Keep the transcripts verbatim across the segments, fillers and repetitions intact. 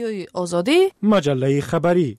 آزادی مجله خبری.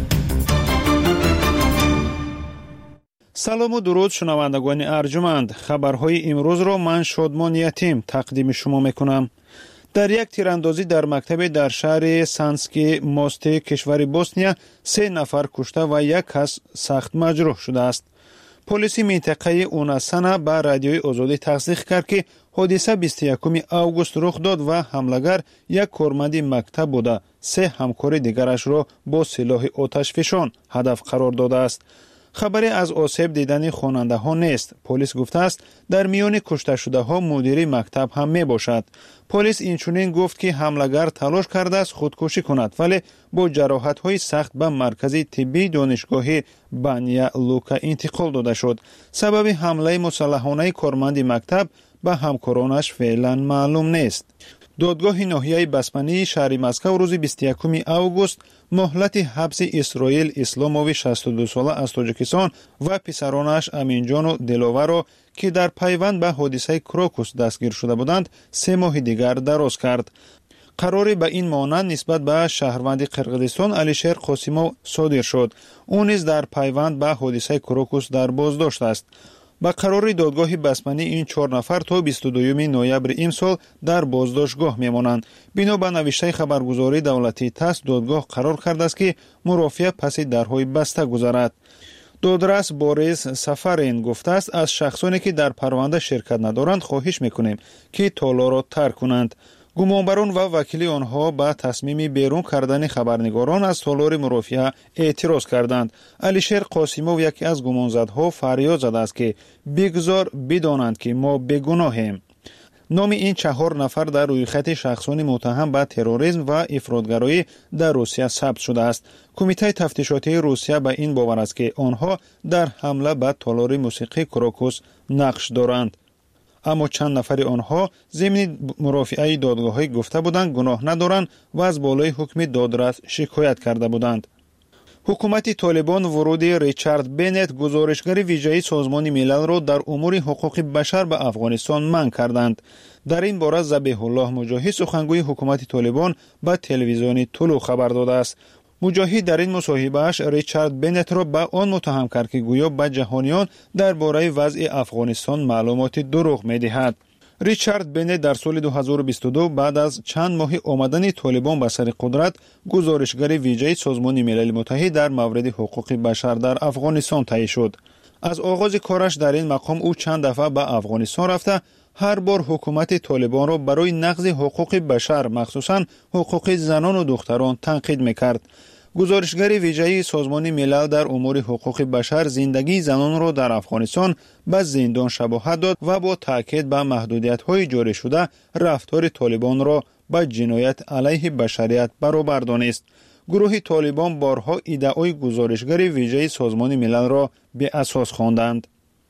سلام و درود شنوندگان ارجمند. خبرهای امروز را من شادمان یتیم تقدیم شما میکنم. در یک تیراندازی در مکتب در شهر سانسکی موستی کشور بوسنیا سه نفر کشته و یک کس سخت مجروح شده است. پلیس منطقه اوناسانا با رادیوی آزادی تصدیق کرد که حادثه بیست و یکم اوگوست رخ داد و حملگر یک کارمند مکتب بوده سه همکار دیگرش را با سلاح آتشفشان هدف قرار داده است. خبری از آسیب دیدن خواننده ها نیست. پلیس گفته است در میان کشته شده ها مدیر مکتب هم می باشد. پلیس اینچنین گفت که حملگر تلاش کرده است خودکشی کند ولی با جراحت های سخت به مرکز طبی دانشگاه بانیا لوکا انتقال داده شد. سبب حمله مسلحانه کارمند مکتب به همکارانش فعلا معلوم نیست. دادگاه ناحیه بسمانی شهر مسکو روز بیست و یکم اوگوست مهلت حبس اسرائیل اسلاموی شصت و دو ساله از تاجیکستان و پسرانش امینجان و دلاور را که در پیوند به حادثه کروکوس دستگیر شده بودند سه ماه دیگر دراز کرد. قراری به این مانند نسبت به شهروند قرقیزستان علیشیر قاسیموف صادر شد. او نیز در پیوند به حادثه کروکوس در بازداشت است. با قرار دادگاه بسمانی این چهار نفر تا بیست و دوم نوامبر امسال در بازداشتگاه میمانند. بنا به نوشته خبرگزاری دولتی تاس دادگاه قرار کرده است که مرافعه پس درهای بسته گذرد. دادرس بوریس سفارین گفته است از شخصانی که در پرونده شرکت ندارند خواهش میکنیم که تالا را ترک کنند. گمانبران و وکیل آنها به تصمیم بیرون کردن خبرنگاران از تالار مرافعه اعتراض کردند. علیشیر قاسیموف یکی از گمانزدها فریاد زده است که بگذار بدانند که ما بیگناهیم. نام این چهار نفر در رویخط شخصان متهم به تروریسم و افراطگرایی در روسیه ثبت شده است. کمیته تفتیشاتی روسیه به این باور است که آنها در حمله به تالار موسیقی کروکوس نقش دارند. اما چند نفر آنها ضمن مرافعه دادگاهی گفته بودند گناه ندارند و از بالای حکم دادرس شکایت کرده بودند. حکومت طالبان ورود ریچارد بنت گزارشگر ویژه سازمان ملل را در امور حقوق بشر به افغانستان منع کردند. در این باره ذبیح الله مجاهد سخنگوی حکومت طالبان به تلویزیون طلوع خبر داده است. مجاهد در این مصاحبه‌اش ریچارد بنت را به آن متهم کرد که گویا به جهانیان درباره وضع افغانستان معلومات دروغ می‌دهد. ریچارد بنت در سال دو هزار و بیست و دو بعد از چند ماه آمدن طالبان به سر قدرت گزارشگر ویژه سازمان ملل متحد در مورد حقوق بشر در افغانستان تعیین شد. از آغاز کارش در این مقام او چند دفعه به افغانستان رفته هر بار حکومت طالبان را برای نقض حقوق بشر مخصوصاً حقوق زنان و دختران تنقید می‌کرد. گزارشگر ویژه سازمان ملل در امور حقوق بشر زندگی زنان را در افغانستان به زندان شباهت داد و با تاکید به محدودیت‌های جاری شده رفتار طالبان را با جنایت علیه بشریت برابر دانست. گروه طالبان بارها ادعای گزارشگر ویژه سازمان ملل را به اساس خواندند.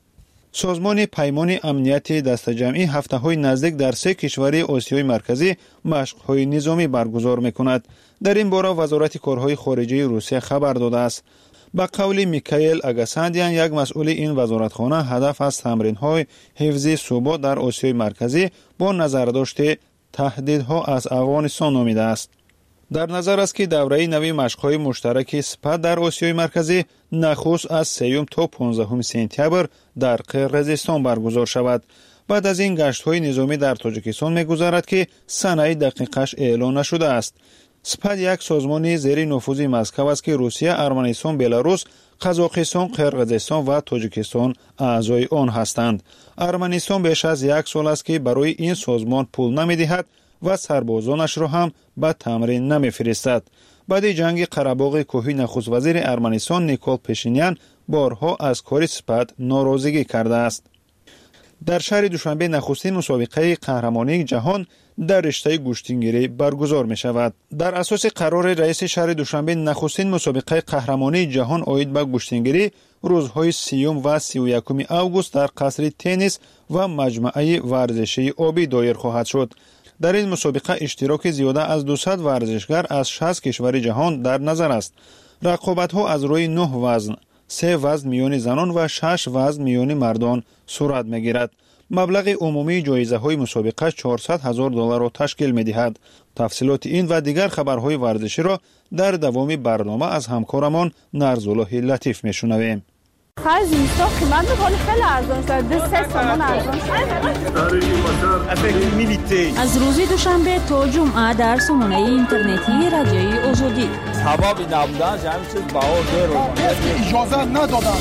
سازمان پیمان امنیت دست جمعی هفته‌های نزدیک در سه کشور آسیای مرکزی مشق‌های نظامی برگزار می‌کند. در این باره وزارت کارهای خارجه روسیه خبر داده است. با قول میکائیل اگاساندیان یک مسئول این وزارتخانه هدف از تمرین‌های حفظ ثبات در آسیای مرکزی با نظرداشت تهدیدها از افغانستان نامیده است. در نظر است که دوره نوی مشق‌های مشترک سپاه در آسیای مرکزی نخست از سوم تا پانزدهم سپتامبر در قرقیزستان برگزار شود. بعد از این گشت‌های نظامی در تاجیکستان می‌گذرد که سنه دقیقش اعلان نشده است. سپاه یک سازمان زیر نفوذ مسکو است که روسیه، ارمنستان، بلاروس، قزاقستان، قرقیزستان و تاجیکستان اعضای آن هستند. ارمنستان بیش از یک سال است که برای این سازمان پول نمی‌دهد و سربازانش را هم به تمرین نمی‌فرستد. بعد جنگ قره‌باغ کوهی نخست وزیر ارمنستان نیکول پشینیان بارها از کار سپاه ناراضگی کرده است. در شهر دوشنبه نخستین مسابقه قهرمانی جهان در رشته گوشتنگیری برگزار می شود. در اساس قرار رئیس شهر دوشنبه نخستین مسابقه قهرمانی جهان آید به گوشتنگیری روزهای سیوم و سی و یکم اوگوست در قصر تنیس و مجمع ورزشی آبی دایر خواهد شد. در این مسابقه اشتراک زیاده از دویست ورزشگر از شصت کشور جهان در نظر است. رقابت‌ها از روی نه وزن، سه وزن میان زنان و شش وزن میان مردان صورت می‌گیرد. مبلغ عمومی جایزه‌های مسابقه چهارصد هزار دلار را تشکیل می‌دهد. تفصیلات این و دیگر خبرهای ورزشی را در دوام برنامه از همکارمان نرزالله لطیف می‌شنویم. خرج اینستا قیمت می‌کنه خیلی ارزان شد. دو سه تومان ارزان شد. از روز دوشنبه تا جمعه در سامانه اینترنتی رادیوی آزادی. سبب نبودن همین چیز باور داره. اجازه ندادن.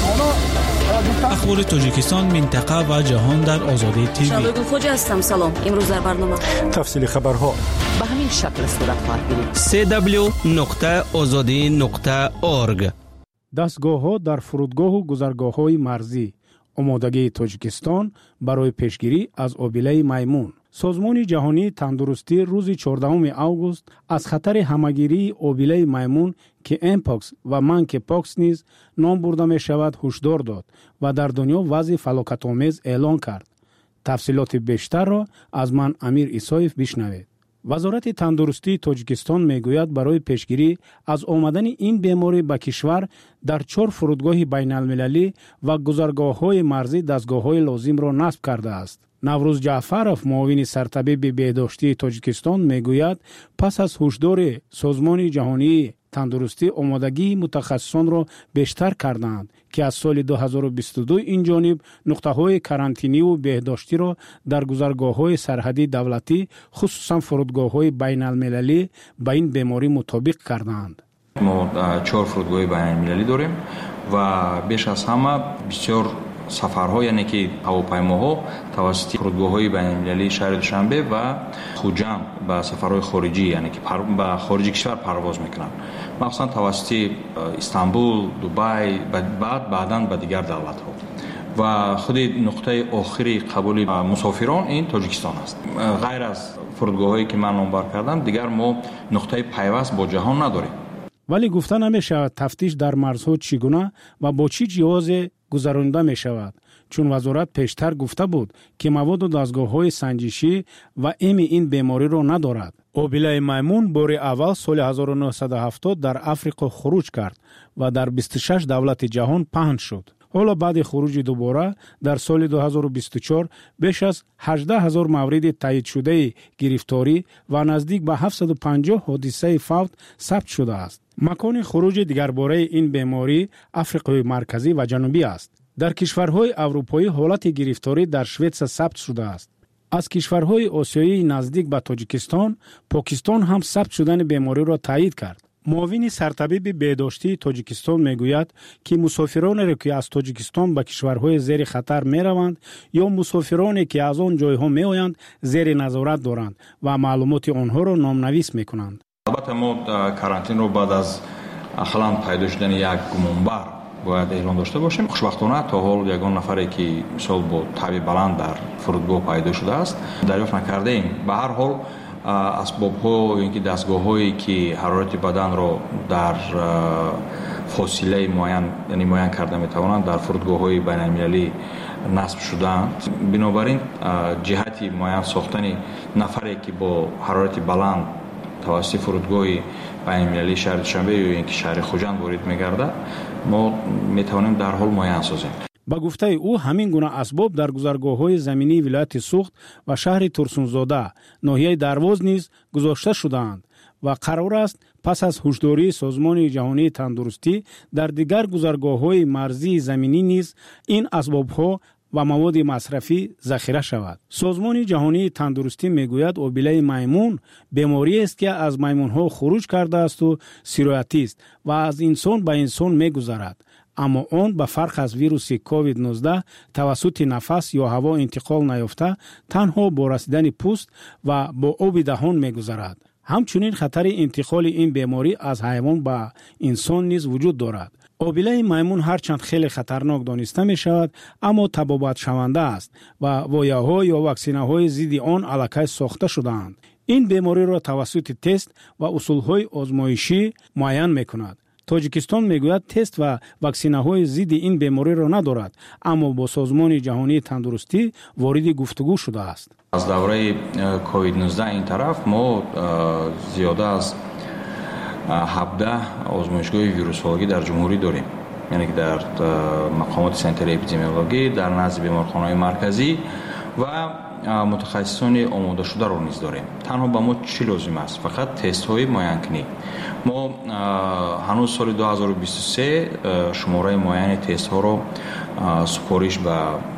اخبار تاجیکستان، منطقه و جهان در آزادی تیوی. شبگیر خوج هستم. سلام. امروز در برنامه تفصیل خبرها به همین شکل صورت خواهد گرفت. سی دبلیو نقطه آزادی نقطه اورگ. دستگاه‌ها در فرودگاه و گذرگاه‌های مرزی. آمادگی تاجیکستان برای پیشگیری از آبیله میمون. سازمان جهانی تندرستی روز چهاردهم اوگوست از خطر همه‌گیری آبیله میمون که امپاکس و منکی پاکس نیز نام برده می شود هشدار داد و در دنیا وضع فلاکت‌آمیز اعلان کرد. تفصیلات بیشتر را از من امیر ایسایف بشنوید. وزارت تندرستی تاجیکستان میگوید برای پیشگیری از آمدن این بیماری به کشور در چهار فرودگاه بین المللی و گذرگاه‌های مرزی دستگاه‌های لازم را نصب کرده است. نوروز جعفرов معاون سرطبیب بهداشتی تاجیکستان میگوید پس از هشدار سازمان جهانی تندرستی آمادگی متخصصان را بیشتر کردند که از سال دو هزار و بیست و دو این جانب نقطه‌های کارانتینی و بهداشتی را در گذرگاه‌های سرحدی دولتی خصوصا فرودگاه‌های بین المللی به این بیماری مطابق کردند. ما چهار فرودگاه بین المللی داریم و بیش از همه بسیار سفرها، یعنی که هواپیماها توسط فرودگاه‌های بین‌المللی شهر دوشنبه و خوجند به سفرهای خارجی، یعنی که به خارج کشور پرواز میکنند، مخصوصا توسط استانبول، دبی، بعد بعداً به دیگر دولت‌ها. و خود نقطه آخری قبول مسافران این تاجیکستان است. غیر از فرودگاه‌هایی که من نامبر کردم، دیگر ما نقطه پیوست با جهان نداریم. ولی گفته نمی‌شود تفتیش در مرزها چگونه و با چی جواز گذرانده می شود، چون وزارت پیشتر گفته بود که مواد و دستگاه‌های سنجشی و امی این بیماری را ندارد. آبیله میمون بار اول سال هزار و نهصد و هفتاد در آفریقا خروج کرد و در بیست و شش دولت جهان پهن شد. حالا بعد خروج دوباره در سال دو هزار و بیست و چهار بیش از هجده هزار مورد تایید شده گرفتاری و نزدیک به هفتصد و پنجاه حادثه فوت ثبت شده است. مکان خروج دیگر باره این بیماری آفریقای مرکزی و جنوبی است. در کشورهای اروپایی حالت گرفتاری در سوئد ثبت شده است. از کشورهای آسیایی نزدیک به تاجیکستان، پاکستان هم ثبت شدن بیماری را تایید کرد. معاون سرطبیب بهداشتی تاجیکستان میگوید که مسافرانی را که از تاجیکستان به کشورهای زیر خطر می روند یا مسافرانی که از آن جایها می آیند زیر نظارت دارند و معلومات آنها را نامنویس می کنند. البته ما کارانتین رو بعد از اخلاً پیدا شدن یک گمانبر باید اعلام داشته باشیم. خوشبختانه تا حال یگان نفری که مثال با تب بلند در فرودگاه پیدا شده است دریافت نکرده ایم. به هر حال اسباب‌ها اینکه دستگاه‌هایی که حرارت بدن را در فاصله معین یعنی معین کرده می‌توانند در فرودگاه‌های بین‌المللی نصب شده‌اند. بنابراین جهتی معین ساختن نفری که با حرارت بلند توسط فرودگاه بین‌المللی شهر دوشنبه یا اینکه شهر خوجند وارد می‌گردد ما می‌توانیم در حال معین سازیم. با گفته او همین گونه اسباب در گذرگاه‌های زمینی ولایت سوخت و شهر ترسونزاده ناحیه درواز نیز گذاشته شده‌اند و قرار است پس از هشداری سازمان جهانی تندرستی در دیگر گذرگاه‌های مرزی زمینی نیز این اسباب‌ها و مواد مصرفی ذخیره شود. سازمان جهانی تندرستی میگوید آبیله میمون بیماری است که از میمون‌ها خروج کرده است و سیرایتی است و از انسان به انسان میگذرد. اما آن به فرق از ویروس کووید نوزده توسط نفس یا هوا انتقال نیافته تنها با رسیدن پوست و با آب دهان میگذرد. همچنین خطر انتقال این بیماری از حیوان به انسان نیز وجود دارد. آبیله میمون هرچند خیلی خطرناک دانسته می شود اما تبابت شونده است و وایه‌ها یا واکسین‌های ضد آن الکی ساخته شده‌اند. این بیماری را توسط تست و اصول‌های آزمایشی معین می‌کند. تاجیکستان میگوید تست و واکسین‌های ضد این بیماری را ندارد اما با سازمان جهانی تندرستی وارد گفتگو شده است. از دوره کووید نوزده این طرف ما زیاده از هفده آزمایشگاه ویروسولوژی در جمهوری داریم، یعنی که در مقامات سنتر اپیدمیولوژی در نزد بیمارخانه‌های مرکزی و متخصصان آماده شده رو نیز داریم. تنها به ما چی لازم است؟ فقط تست های معاینه. ما هنوز سال دو هزار و بیست و سه شماره معاینه تست ها رو سپارش به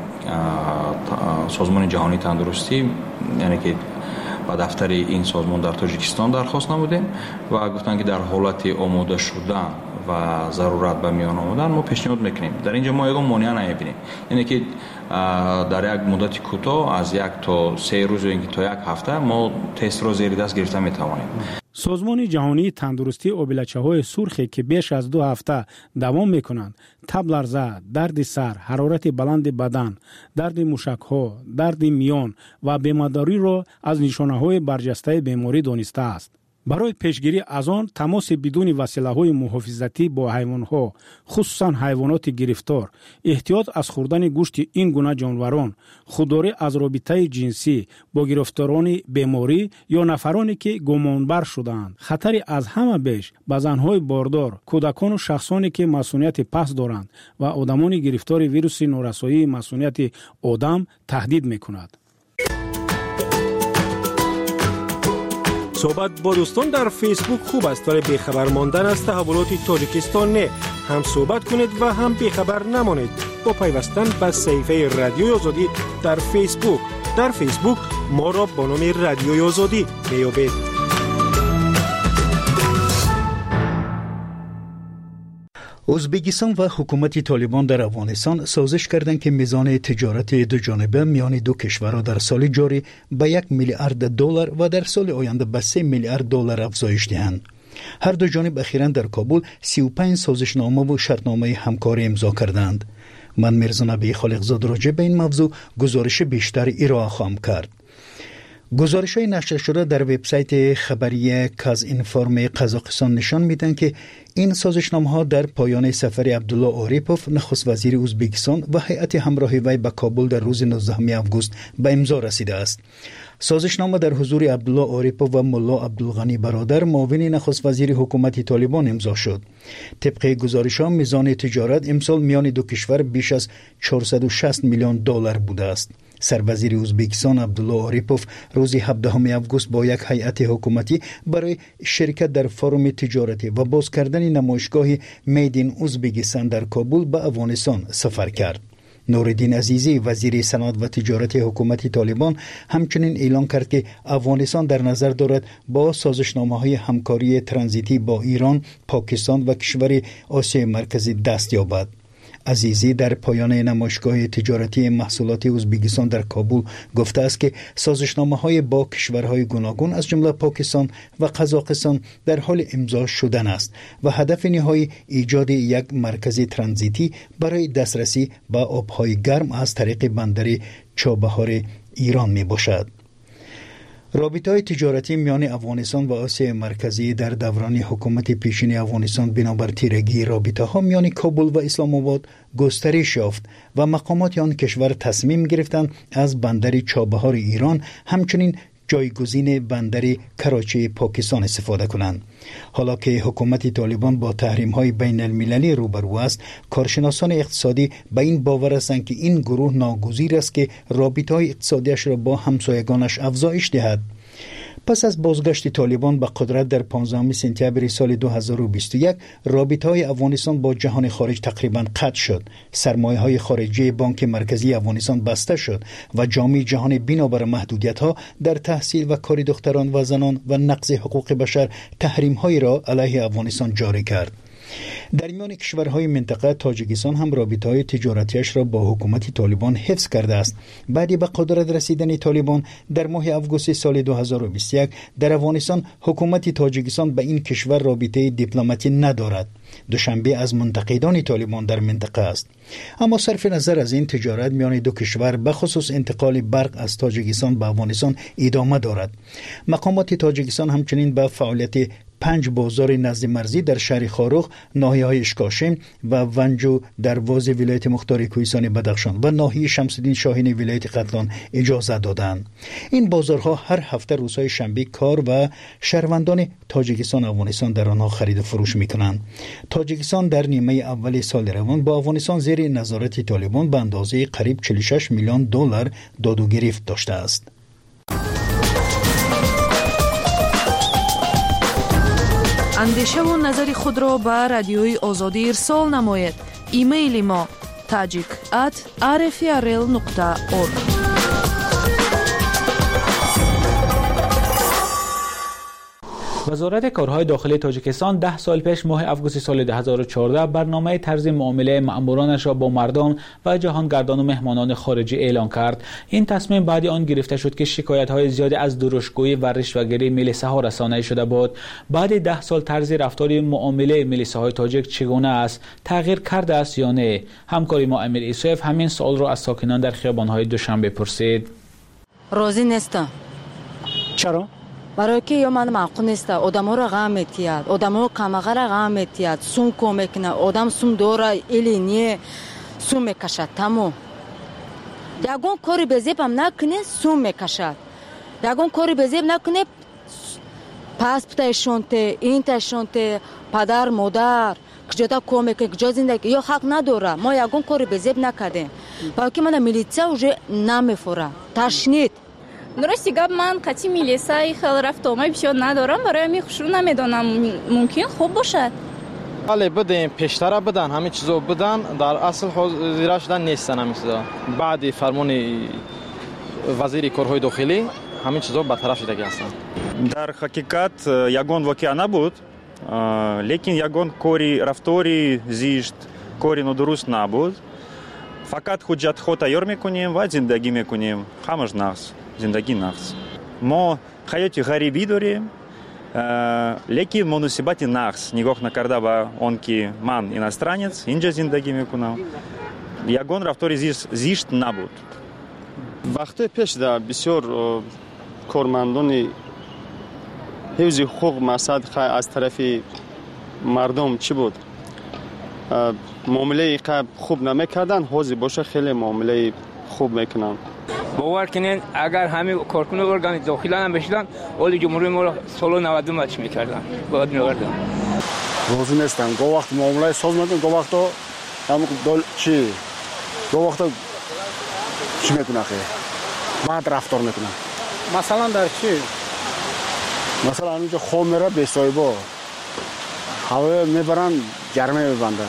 سازمان جهانی تندرستی، یعنی که با دفتر این سازمان در تاجیکستان درخواست نمودیم و گفتن که در حالت آماده شدن و ضرورت به میان آمدن ما پیشنهاد میکنیم. در اینجا ما یک مانع نمیبینیم، یعنی که در یک مدت کوتاه از یک تا سه روز اینکه تا یک هفته ما تست را زیر دست گرفته میتوانیم. سازمان جهانی تندرستی آبلچه‌های سرخی که بیش از دو هفته دوام میکنند تب لرزه، درد سر، حرارت بلند بدن، درد موشک‌ها، درد میان و بیمارداری را از نشانه‌های برجسته بیماری دانسته است. برای پیشگیری از آن تماس بدون وسیله‌های محافظتی با حیوانات، خصوصا حیوانات گرفتار، احتیاط از خوردن گوشت این گونه جانوران، خودداری از رابطه جنسی با گرفتاران بیماری یا نفرانی که گمانبر شدند، خطری از همه بیش به زن‌های باردار، کودکان و شخصانی که مسئولیت پس دارند و آدمان گرفتار ویروس نورسایی مسئولیت آدم تهدید می‌کند. صحبت با دوستان در فیسبوک خوب است، ولی بیخبر ماندن از تحولات تاجیکستان نه. هم صحبت کنید و هم بیخبر نمانید با پیوستن به صفحه رادیوی آزادی در فیسبوک. در فیسبوک ما را با نام رادیوی آزادی میابید. ازبکستان و حکومت طالبان در افغانستان سازش کردند که میزان تجارت دو جانبه میان دو کشورها در سال جاری به یک میلیارد دلار و در سال آینده به سه میلیارد دلار افزایش دهند. هر دو جانب اخیراً در کابل سی و پنج سازشنامه و شرطنامه همکاری امضا کردند. من میرزا نبی خالقزاد راجع به این موضوع گزارش بیشتر ارائه خواهم کرد. گزارش‌های نشر شده در وبسایت خبری کازینفورم قزاقستان نشان میدن که این سازشنامه‌ها در پایان سفر عبدالله آریپوف نخست وزیر ازبکستان و هیئت همراه وی به کابل در روز نوزدهم آگوست به امضا رسیده است. سازشنامه در حضور عبدالله آریپوف و ملا عبدالغنی برادر معاون نخست وزیر حکومت طالبان امضا شد. طبق گزارش‌ها میزان تجارت امسال میان دو کشور بیش از چهارصد و شصت میلیون دلار بوده است. سروزیر ازبکستان عبدالله آریپوف روز هفدهم آگوست با یک هیئت حکومتی برای شرکت در فروم تجارتی و باز کردن نمایشگاه میدین ازبکستان در کابل به افغانستان سفر کرد. نوردین عزیزی وزیر صنعت و تجارت حکومت طالبان همچنین اعلام کرد که افغانستان در نظر دارد با سازشنامه‌های همکاری ترانزیتی با ایران، پاکستان و کشور آسیای مرکزی دست یابد. عزیزی در پایان نمایشگاه تجارتی محصولات ازبکستان در کابل گفته است که سازشنامه‌های با کشورهای گوناگون از جمله پاکستان و قزاقستان در حال امضا شدن است و هدف نهایی ایجاد یک مرکز ترانزیتی برای دسترسی به آبهای گرم از طریق بندر چابهار ایران می باشد. رابطه‌های تجارتی میان افغانستان و آسیای مرکزی در دوران حکومت پیشین افغانستان بنابر تیرگی رابطه‌ها میان کابل و اسلام آباد گسترش یافت و مقامات آن کشور تصمیم گرفتند از بندر چابهار ایران همچنین جایگزین بندر کراچی پاکستان استفاده کنند. حالا که حکومت طالبان با تحریم‌های بین المللی روبرو است، کارشناسان اقتصادی به این باور هستند که این گروه ناگزیر است که رابطه‌های اقتصادیش را با همسایگانش افزایش دهد. پس از بازگشت طالبان به قدرت در پانزدهم سپتامبر سال دو هزار و بیست و یک، رابطه‌های افغانستان با جهان خارج تقریباً قطع شد. سرمایه‌های خارجی بانک مرکزی افغانستان بسته شد و جامعه جهان بنابر محدودیت‌ها در تحصیل و کار دختران و زنان و نقض حقوق بشر تحریم‌هایی را علیه افغانستان جاری کرد. در میان کشورهای منطقه تاجیکستان هم رابطه‌های تجارتیش را با حکومت طالبان حفظ کرده است. بعد به قدرت رسیدن طالبان در ماه آگوست سال دو هزار و بیست و یک در افغانستان حکومت تاجیکستان به این کشور رابطه دیپلماتی ندارد. دوشنبه از منتقدان طالبان در منطقه است. اما صرف نظر از این تجارت میان دو کشور به خصوص انتقال برق از تاجیکستان به افغانستان ادامه دارد. مقامات تاجیکستان همچنین به فعالیت پنج بازار نزد مرزی در شهر خاروخ، ناحیه‌های اشکاشم و ونجو در واز ولایت مختار کوهستان بدخشان و ناحیه شمس‌الدین شاهین ولایت قتلان اجازه دادند. این بازارها هر هفته روزهای شنبه کار و شهروندان تاجیکستان و افغانستان در آنها خرید و فروش می‌کنند. تاجیکستان در نیمه اول سال روان با افغانستان زیر نظارت طالبان به اندازه قریب چهل و شش میلیون دلار داد و گرفت داشته است. اندیشه و نظر خود را به رادیوی آزادی ارسال نماید. ایمیل ما tajik at r f r l nokta org. وزارت کارهای داخلی تاجیکستان ده سال پیش ماه آگوست سال دو هزار و چهارده برنامه طرز معامله مأمورانش را با مردان و جهانگردان و مهمانان خارجی اعلان کرد. این تصمیم بعد آن گرفته شد که شکایت‌های زیادی از درشتگویی و رشوه‌گیری ملیسه‌ها رسانه‌ای شده بود. بعد ده سال طرز رفتار معامله ملیسه‌های تاجیک چگونه است؟ تغییر کرده است یا نه؟ همکاری ما امیر ایسوف همین سوال را از ساکنان در خیابان‌های دوشنبه پرسید. راضی نیستم. چرا؟ برای که یا من معقول نیست آدم‌ها را غم می‌تید، آدم‌ها کمغه را غم می‌تید، سوم کمک نه، آدم سوم داره ایلی نه سوم میکشد. تمام یگون کاری بزیب هم نکنه سوم میکشد، یگون کاری بزیب نکنه پاسپورت اشونته این تشونته پدر مادر کجا کمک کجا زندگی یا حق نداره. ما یگون کاری بزیب نکردیم برای که من میلیتسا уже نمیفوره تشنید. درستی گپ من قطعی میلیسای خیلی رفت آمای بسیار ندارم، برای می خوش رو نمیدونم ممکن خوب باشد. بله بدین پیشتر بدن همه چیزو بدن در اصل حاضر شدن نیستن همین چیزا. بعد فرمان وزیر کارهای داخلی همین چیزا برطرف شده هستن. در حقیقت یگان واقعا نبود، لیکن یگان کاری رفتاری زیشت کاری ندرست نبود. فقط حجت خود تیار میکنیم و زندگی میکنیم. همش نقص زندگی نقص. ما حیات غریبی داریم، لیکن مناسبت نقص نگاه نکرده به آن که من اینسترانیت اینجا زندگی میکنم. یگان رفتاری زیشت, زیشت نبود. وقتی پیش در بسیار کارمندان حفظ حقوق مقصد از طرف مردم چی بود؟ معامله خوب نمیکردن، حاضر باشه خیلی معامله خوب میکنن. باور کنین اگر همه کارکنان ارگان داخلی هم بشدن ولی جمهوری ما را سال نود مچ میکردن باید میوردن. روزی نیستن گو وقت معامله ساز میکنن، گو وقت هم دل چی گو وقت چی میکنن خیلی بعد رفتار میکنن. مثلا در چی؟ مثلا اینجا خواب میره به صایبا هوا میبرن گرمه میبنده.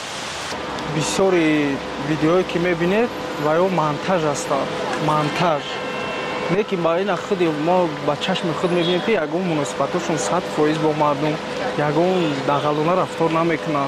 بسیاری ویدیوهایی که میبینید و یا منتاژ است، منتاژ لیکن با این خود ما با چشم خود میبینیم که یگون مناسبتشون صد فایز با مردم یگون دغلانه رفتار نمیکنن.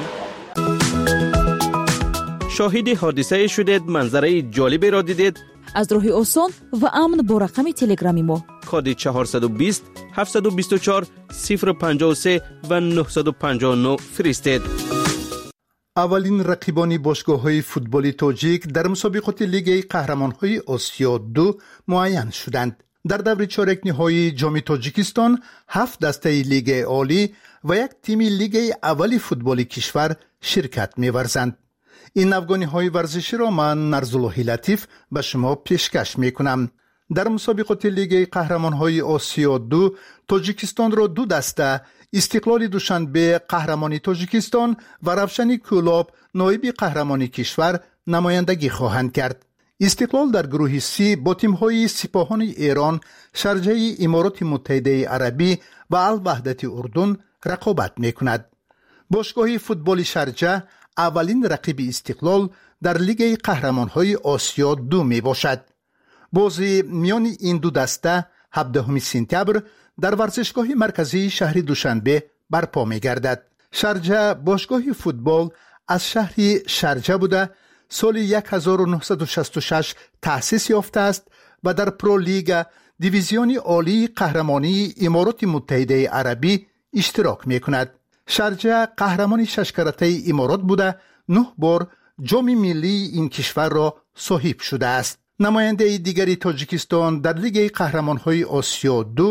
شاهد حادثه شدید، منظره جالبی را دیدید؟ از راه آسان و امن با رقم تلگرامی ما کد چهارصد و بیست هفتصد و بیست و چهار صفر پنجاه و سه و نهصد و پنجاه و نه فرستید. اولین رقیبان باشگاه‌های فوتبال تاجیک در مسابقات لیگ قهرمان‌های آسیا دو معین شدند. در دور چهارک نهایی جام تاجیکستان هفت دسته لیگ عالی و یک تیم لیگ اولی فوتبال کشور شرکت می‌ورزند. این افغانی‌های ورزشی را من نرزالله لطیف به شما پیشکش می‌کنم. در مسابقات لیگ قهرمان‌های آسیا دو تاجیکستان را دو دسته استقلال دوشنبه قهرمانی تاجیکستان و روشن کولاب نایب قهرمانی کشور نمایندگی خواهند کرد. استقلال در گروه سی با تیم‌های سپاهان ایران، شارجه امارات متحده عربی و الوحدت اردن رقابت می‌کند. باشگاه فوتبال شارجه اولین رقیب استقلال در لیگ قهرمان‌های آسیا دو میباشد. بازی میان این دو دسته هفدهم سپتامبر در ورزشگاه مرکزی شهر دوشنبه برپا می‌گردد. شارجه باشگاه فوتبال از شهر شارجه بوده سال هزار و نهصد و شصت و شش تأسیس یافته است و در پرو لیگ دیویزیون عالی قهرمانی امارات متحده عربی اشتراک می‌کند. شارجه قهرمان شش کرته امارات بوده نه بار جام ملی این کشور را صاحب شده است. نماینده دیگری تاجیکستان در لیگ قهرمان‌های آسیا دو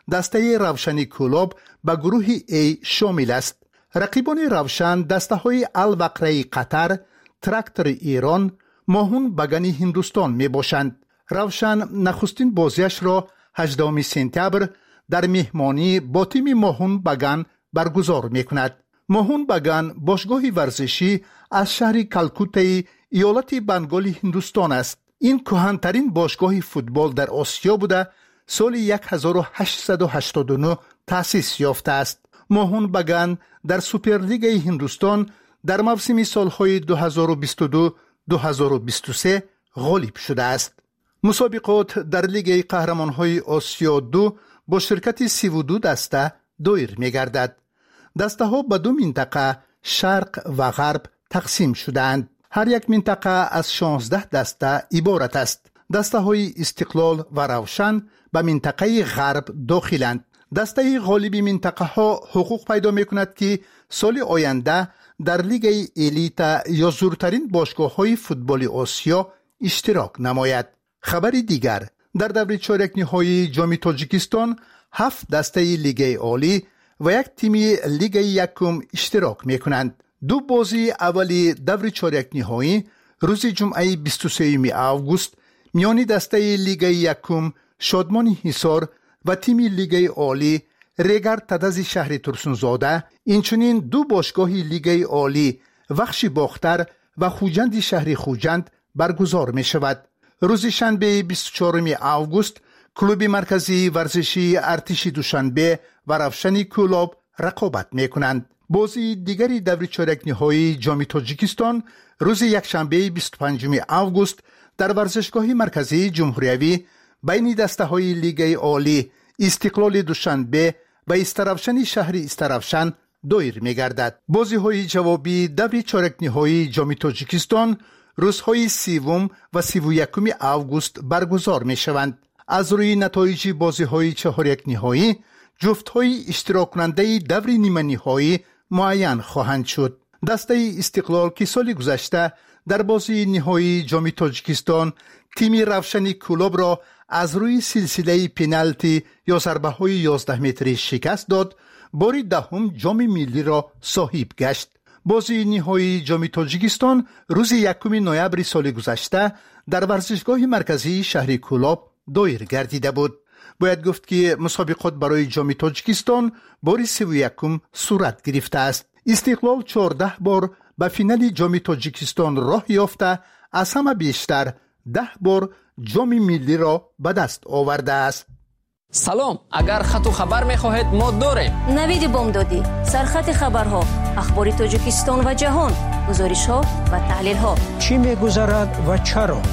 دسته روشن کلوب به گروه A شامل است. رقیبان روشن دسته های الوقره قطر، تراکتور ایران، ماهون بگانی هندوستان می باشند. روشن نخستین بازیش را هجدهم سپتامبر در مهمانی با تیم ماهون بگان برگزار می کند. ماهون بگان باشگاه ورزشی از شهر کلکوته ایالت بنگال هندوستان است. این کهن‌ترین باشگاه فوتبال در آسیا بوده سال هزار و هشتصد و هشتاد و نه تأسیس یافته است. ماهون بگان در سوپرلیگ هندوستان در موسم سالهای دو هزار و بیست و دو دو هزار و بیست و سه غالب شده است. مسابقات در لیگ قهرمان‌های آسیا دو با شرکت سی و دو دسته دایر می‌گردد. دسته ها به دو منطقه شرق و غرب تقسیم شدند. هر یک منطقه از شانزده دسته عبارت است. دسته های استقلال و روشن به منطقه غرب داخلند. دسته غالب منطقه ها حقوق پیدا می کند که سال آینده در لیگ الیت یا زورترین باشگاه های فوتبال آسیا اشتراک نماید. خبر دیگر، در دور چهارک نهایی جام تاجیکستان هفت دسته لیگ عالی و یک تیم لیگ یکم اشتراک می کنند. دو بازی اولی دور چهارک نهایی روز جمعه بیست و سوم آگوست میان دسته لیگ یکم شادمان حصار و تیم لیگ عالی ریگر تدز شهر ترسونزاده، اینچنین دو باشگاه لیگ عالی وخش باختر و خوجند شهر خوجند برگزار می شود. روز شنبه بیست و چهارم آگوست کلوب مرکزی ورزشی ارتش دوشنبه و روشن کلوب رقابت می کنند. بازی دیگری دور چهارک نهایی جام تاجیکستان روز یکشنبه بیست و پنجم آگوست در ورزشگاه مرکزی جمهوریوی بین دسته های لیگ عالی استقلال دوشنبه و استرافشن شهر استرافشن دایر می گردد. بازی های جوابی دور چهارک نهایی جام تاجیکستان روزهای سوم و سی و یکم آگوست برگزار می شوند. از روی نتایج بازی های چهارک نهایی جفت های اشتراک کننده دور نیمه نهایی معین خواهند شد. دسته استقلال که سال گذشته در بازی نهایی جام تاجیکستان تیم روشن کلوب را از روی سلسله پنالتی یا ضربه های یازده متری شکست داد، بار دهم جام ملی را صاحب گشت. بازی نهایی جام تاجیکستان روز یکم نوامبر سال گذشته در ورزشگاه مرکزی شهر کلوب دایر گردیده بود. باید گفت که مسابقات برای جام تاجیکستان بار سی و یکم صورت گرفته است. استقلال چهارده بار به فینال جام تاجیکستان راه یافته، از همه بیشتر ده بار جام ملی را به دست آورده است. سلام، اگر خط و خبر می‌خواهید ما داریم. نوید بامدادی، سرخط خبرها، اخبار تاجیکستان و جهان، گزارش‌ها و تحلیل‌ها. چی می‌گذرد و چرا؟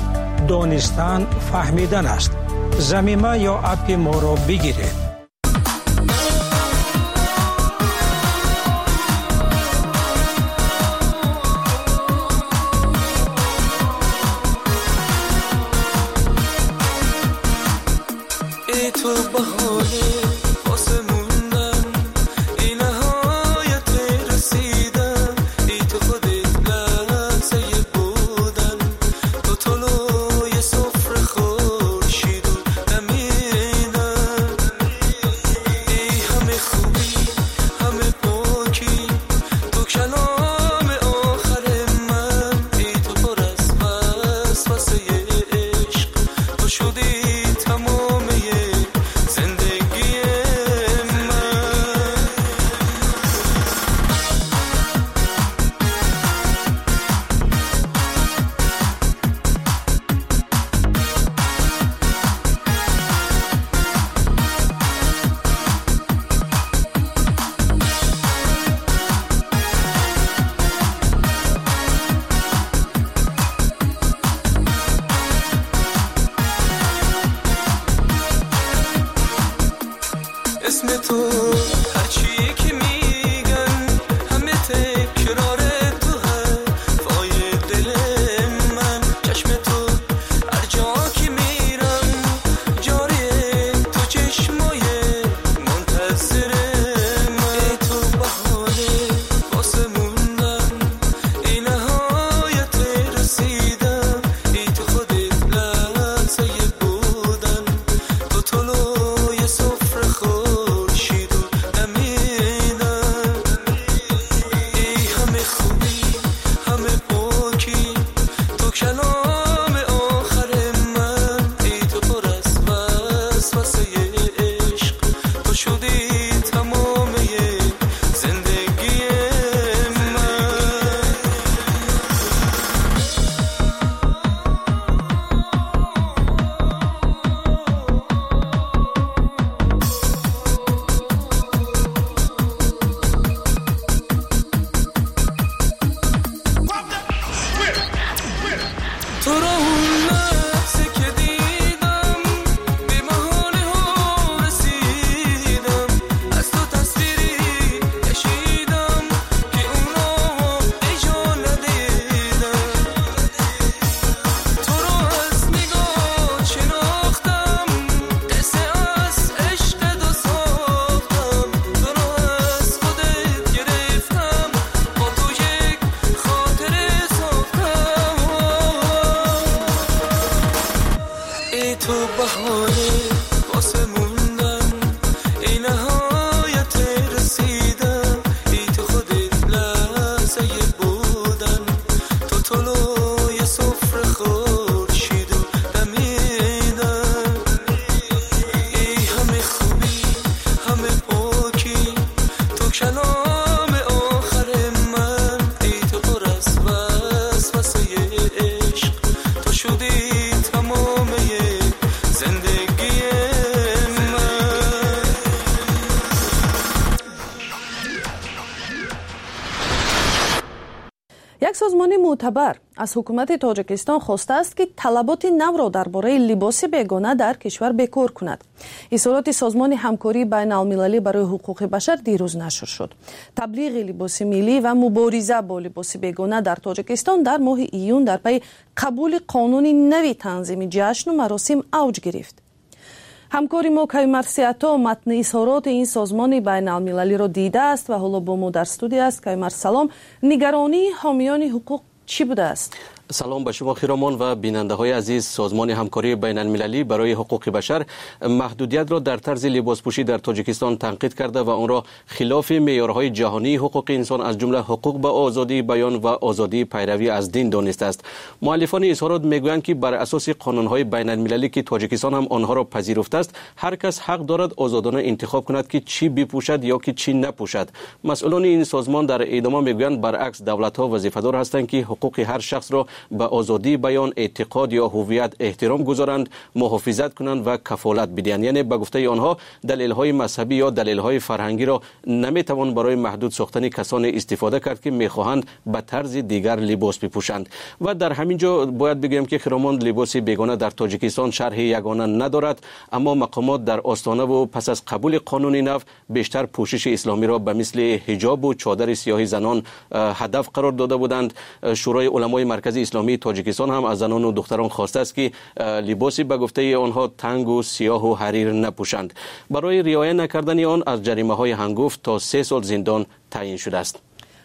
دانستن فهمیدن است. زمینه یا اپ ما را بگیرید. یک سازمان معتبر از حکومت تاجیکستان خواسته است که طلبات نو را درباره لباس بیگانه در کشور بکار کند. اظهارات سازمان همکاری بین المللی برای حقوق بشر دیروز نشر شد. تبلیغ لباس ملی و مبارزه با لباس بیگانه در تاجیکستان در ماه ایون در پی قبول قانون نوی تنظیم جشن و مراسم اوج گرفت. همکاری ما کیمر سیاتا متن اظهارات این سازمان بین المللی را دیده است و حالا با ما در استودیو است. کیمر سلام، نگرانی حامیان حقوق چی بوده است؟ سلام به شما خیرامان و بیننده های عزیز. سازمان همکاری بین المللی برای حقوق بشر محدودیت را در طرز لباسپوشی در تاجیکستان تنقید کرده و آن را خلاف معیارهای جهانی حقوق انسان از جمله حقوق به آزادی بیان و آزادی پیروی از دین دانسته است. مؤلفان اظهارات میگویند که بر اساس قانونهای بین المللی که تاجیکستان هم آنها را پذیرفته است، هر کس حق دارد آزادانه انتخاب کند که چی بپوشد یا که چی نپوشد. مسئولان این سازمان در ادامه میگویند برعکس دولت‌ها وظیفه‌دار هستند که حقوق هر شخص را به آزادی بیان، اعتقاد یا هویت احترام گذارند، محافظت کنند و کفالت بدهند. یعنی به گفته آنها دلایل‌های مذهبی یا دلایل‌های فرهنگی را نمیتوان برای محدود ساختن کسانی استفاده کرد که میخواهند به طرز دیگر لباس بپوشند. و در همین جا باید بگویم که خیرامان لباس بیگانه در تاجیکستان شرح یگانه ندارد، اما مقامات در آستانه و پس از قبول قانون نو بیشتر پوشش اسلامی را به مثل حجاب و چادر سیاه زنان هدف قرار داده بودند. شورای علمای مرکزی اسلامی تاجیکستان هم از زنان و دختران خواسته است که لباسی به گفته آنها تنگ و سیاه و حریر نپوشند. برای رعایت نکردن آن از جریمه های هنگفت تا سه سال زندان تعیین شده است.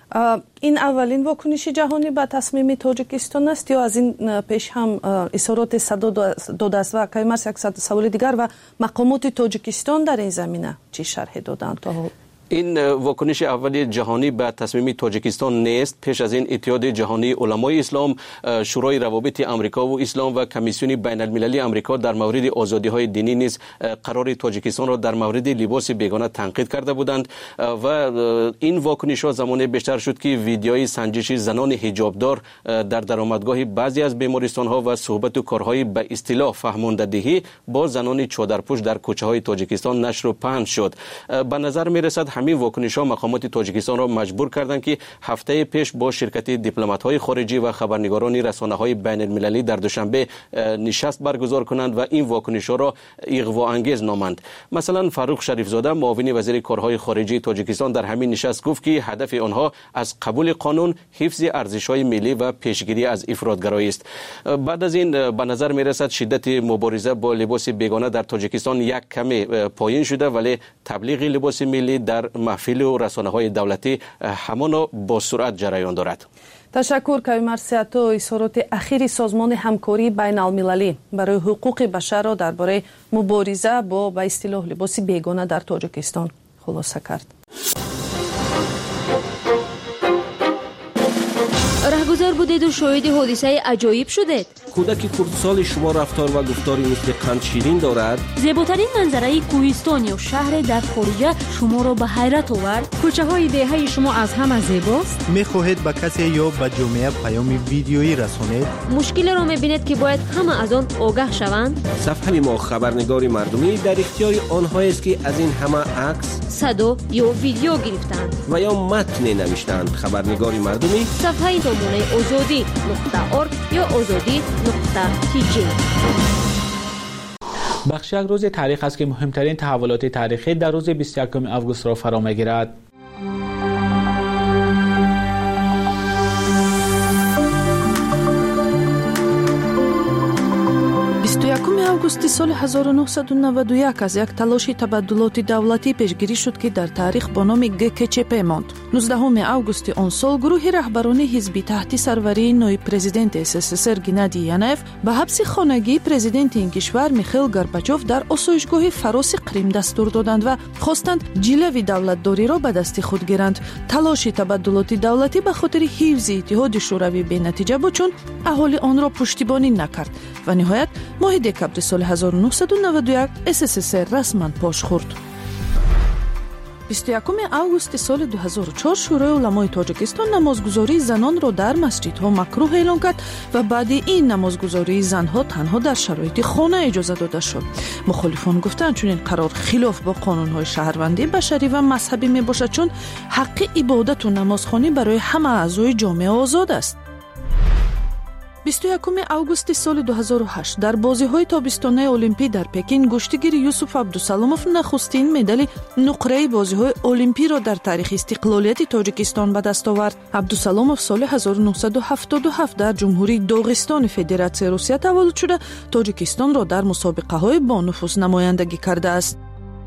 این اولین واکنش جهانی به تصمیم تاجیکستان است یا از این پیش هم اظهارات صدا داده است؟ و کیمر یک سوال دیگر، و مقامات تاجیکستان در این زمینه چی شرح دادند تا حال؟ این واکنش اولی جهانی به تصمیم تاجیکستان نیست. پیش از این اتحاد جهانی علمای اسلام، شورای روابط آمریکا و اسلام و کمیسیون بین المللی آمریکا در مورد آزادی های دینی نیز قرار تاجیکستان را در مورد لباس بیگانه تنقید کرده بودند و این واکنش ها زمانی بیشتر شد که ویدیوی سنجش زنان حجابدار در درآمدگاه بعضی از بیمارستان ها و صحبت و کارهای به اصطلاح فهمانده دهی با زنان چادرپوش در کوچه های تاجیکستان نشر و پهن شد. به نظر می رسد همین واکنش ها مقامات تاجیکستان را مجبور کردند که هفته پیش با شرکت دیپلمات های خارجی و خبرنگاران رسانه های بین المللی در دوشنبه نشست برگزار کنند و این واکنش ها را اغوا انگیز نامند. مثلا فاروق شریف زاده، معاون وزیر کارهای خارجی تاجیکستان، در همین نشست گفت که هدف آنها از قبول قانون حفظ ارزش های ملی و پیشگیری از افراطگرایی است. بعد از این به نظر می رسد شدت مبارزه با لباس بیگانه در تاجیکستان یک کمی پایین شده، ولی تبلیغ لباس ملی در محفل و رسانه های دولتی همان با سرعت جریان دارد. تشکر کیمر سیاتا. اظهارات اخیر سازمان همکاری بین المللی برای حقوق بشر را درباره مبارزه با به اصطلاح لباس بیگانه در تاجیکستان خلاصه کرد. رهگذر بودید و شاهد حادثه عجایب شدید. کودک کردسال شما رفتار و گفتاری مثل قند شیرین دارد. زیباترین منظره کوهستان یا شهر در خارجه شما را به حیرت آورد. کوچه های دهه شما از همه زیباست. میخواهید به کسی یا به جامعه پیام ویدیویی رسانید؟ مشکل را میبینید که باید همه از آن آگاه شوند. صفحه ما خبرنگار مردمی در اختیار آنهایی است که از این همه عکس، صدا یا ویدیو گرفتند و یا متن نوشتند. خبرنگار مردمی صفحه تامونه آزادی نقطه ارگ یا آزادی نقطه تی جی. بخش یک روز تاریخ است که مهمترین تحولات تاریخی در روز بیست و یکم آگوست را فرا می‌گیرد. بیست و یکم августи соли ҳазору нуҳсаду наваду як аз як талоши табаддулоти давлатӣ пешгирӣ шуд ки дар таърих бо номи гэ ке че пе монд. нуздаҳуми августи он сол гурӯҳи раҳбарони ҳизби таҳти сарварии ноиб президенти эс эс эс эр Геннадий Янаев ба ҳабси хонагии президенти ин кишвар Михаил Горбачёв дар осоишгоҳи фароси Қрим дастур доданд ва хостанд ҷилави давлатдориро ба дасти худ гиранд. талоши табаддулоти давлатӣ ба хотири ҳифзи иттиҳоди шӯравӣ бенатиҷа буд, чун аҳолӣ онро пуштибонӣ накард ва ниҳоят моҳи декабри соли ҳазору нуҳсаду наваду як эс эс эс эр расман пош хӯрд. بیست و یکم آگوست سال دو هزار و چهار شورای علمای تاجیکستان نمازگزاری زنان را در مسجدها مکروه اعلام کرد و بعد این نمازگزاری زنها تنها در شرایط خانه اجازه داده شد. مخالفان گفتند چون این قرار خلاف با قانون‌های شهروندی بشری و مذهبی میباشد، چون حق عبادت و نمازخوانی برای همه اعضای جامعه آزاد است. بیست و یکم آگوست سال دو هزار و هشت در بازی‌های تابستانه المپی در پکین گشتیگیر یوسف عبدالسلاموف نخستین مدال نقره بازی‌های المپی را در تاریخ استقلالیت تاجیکستان به دست آورد. عبدالسلاموف سال هزار و نهصد و هفتاد و هفت در جمهوری داغستان فدراسیون روسیه تولد شده، تاجیکستان را در مسابقه‌های با نفوذ نمایندگی کرده است.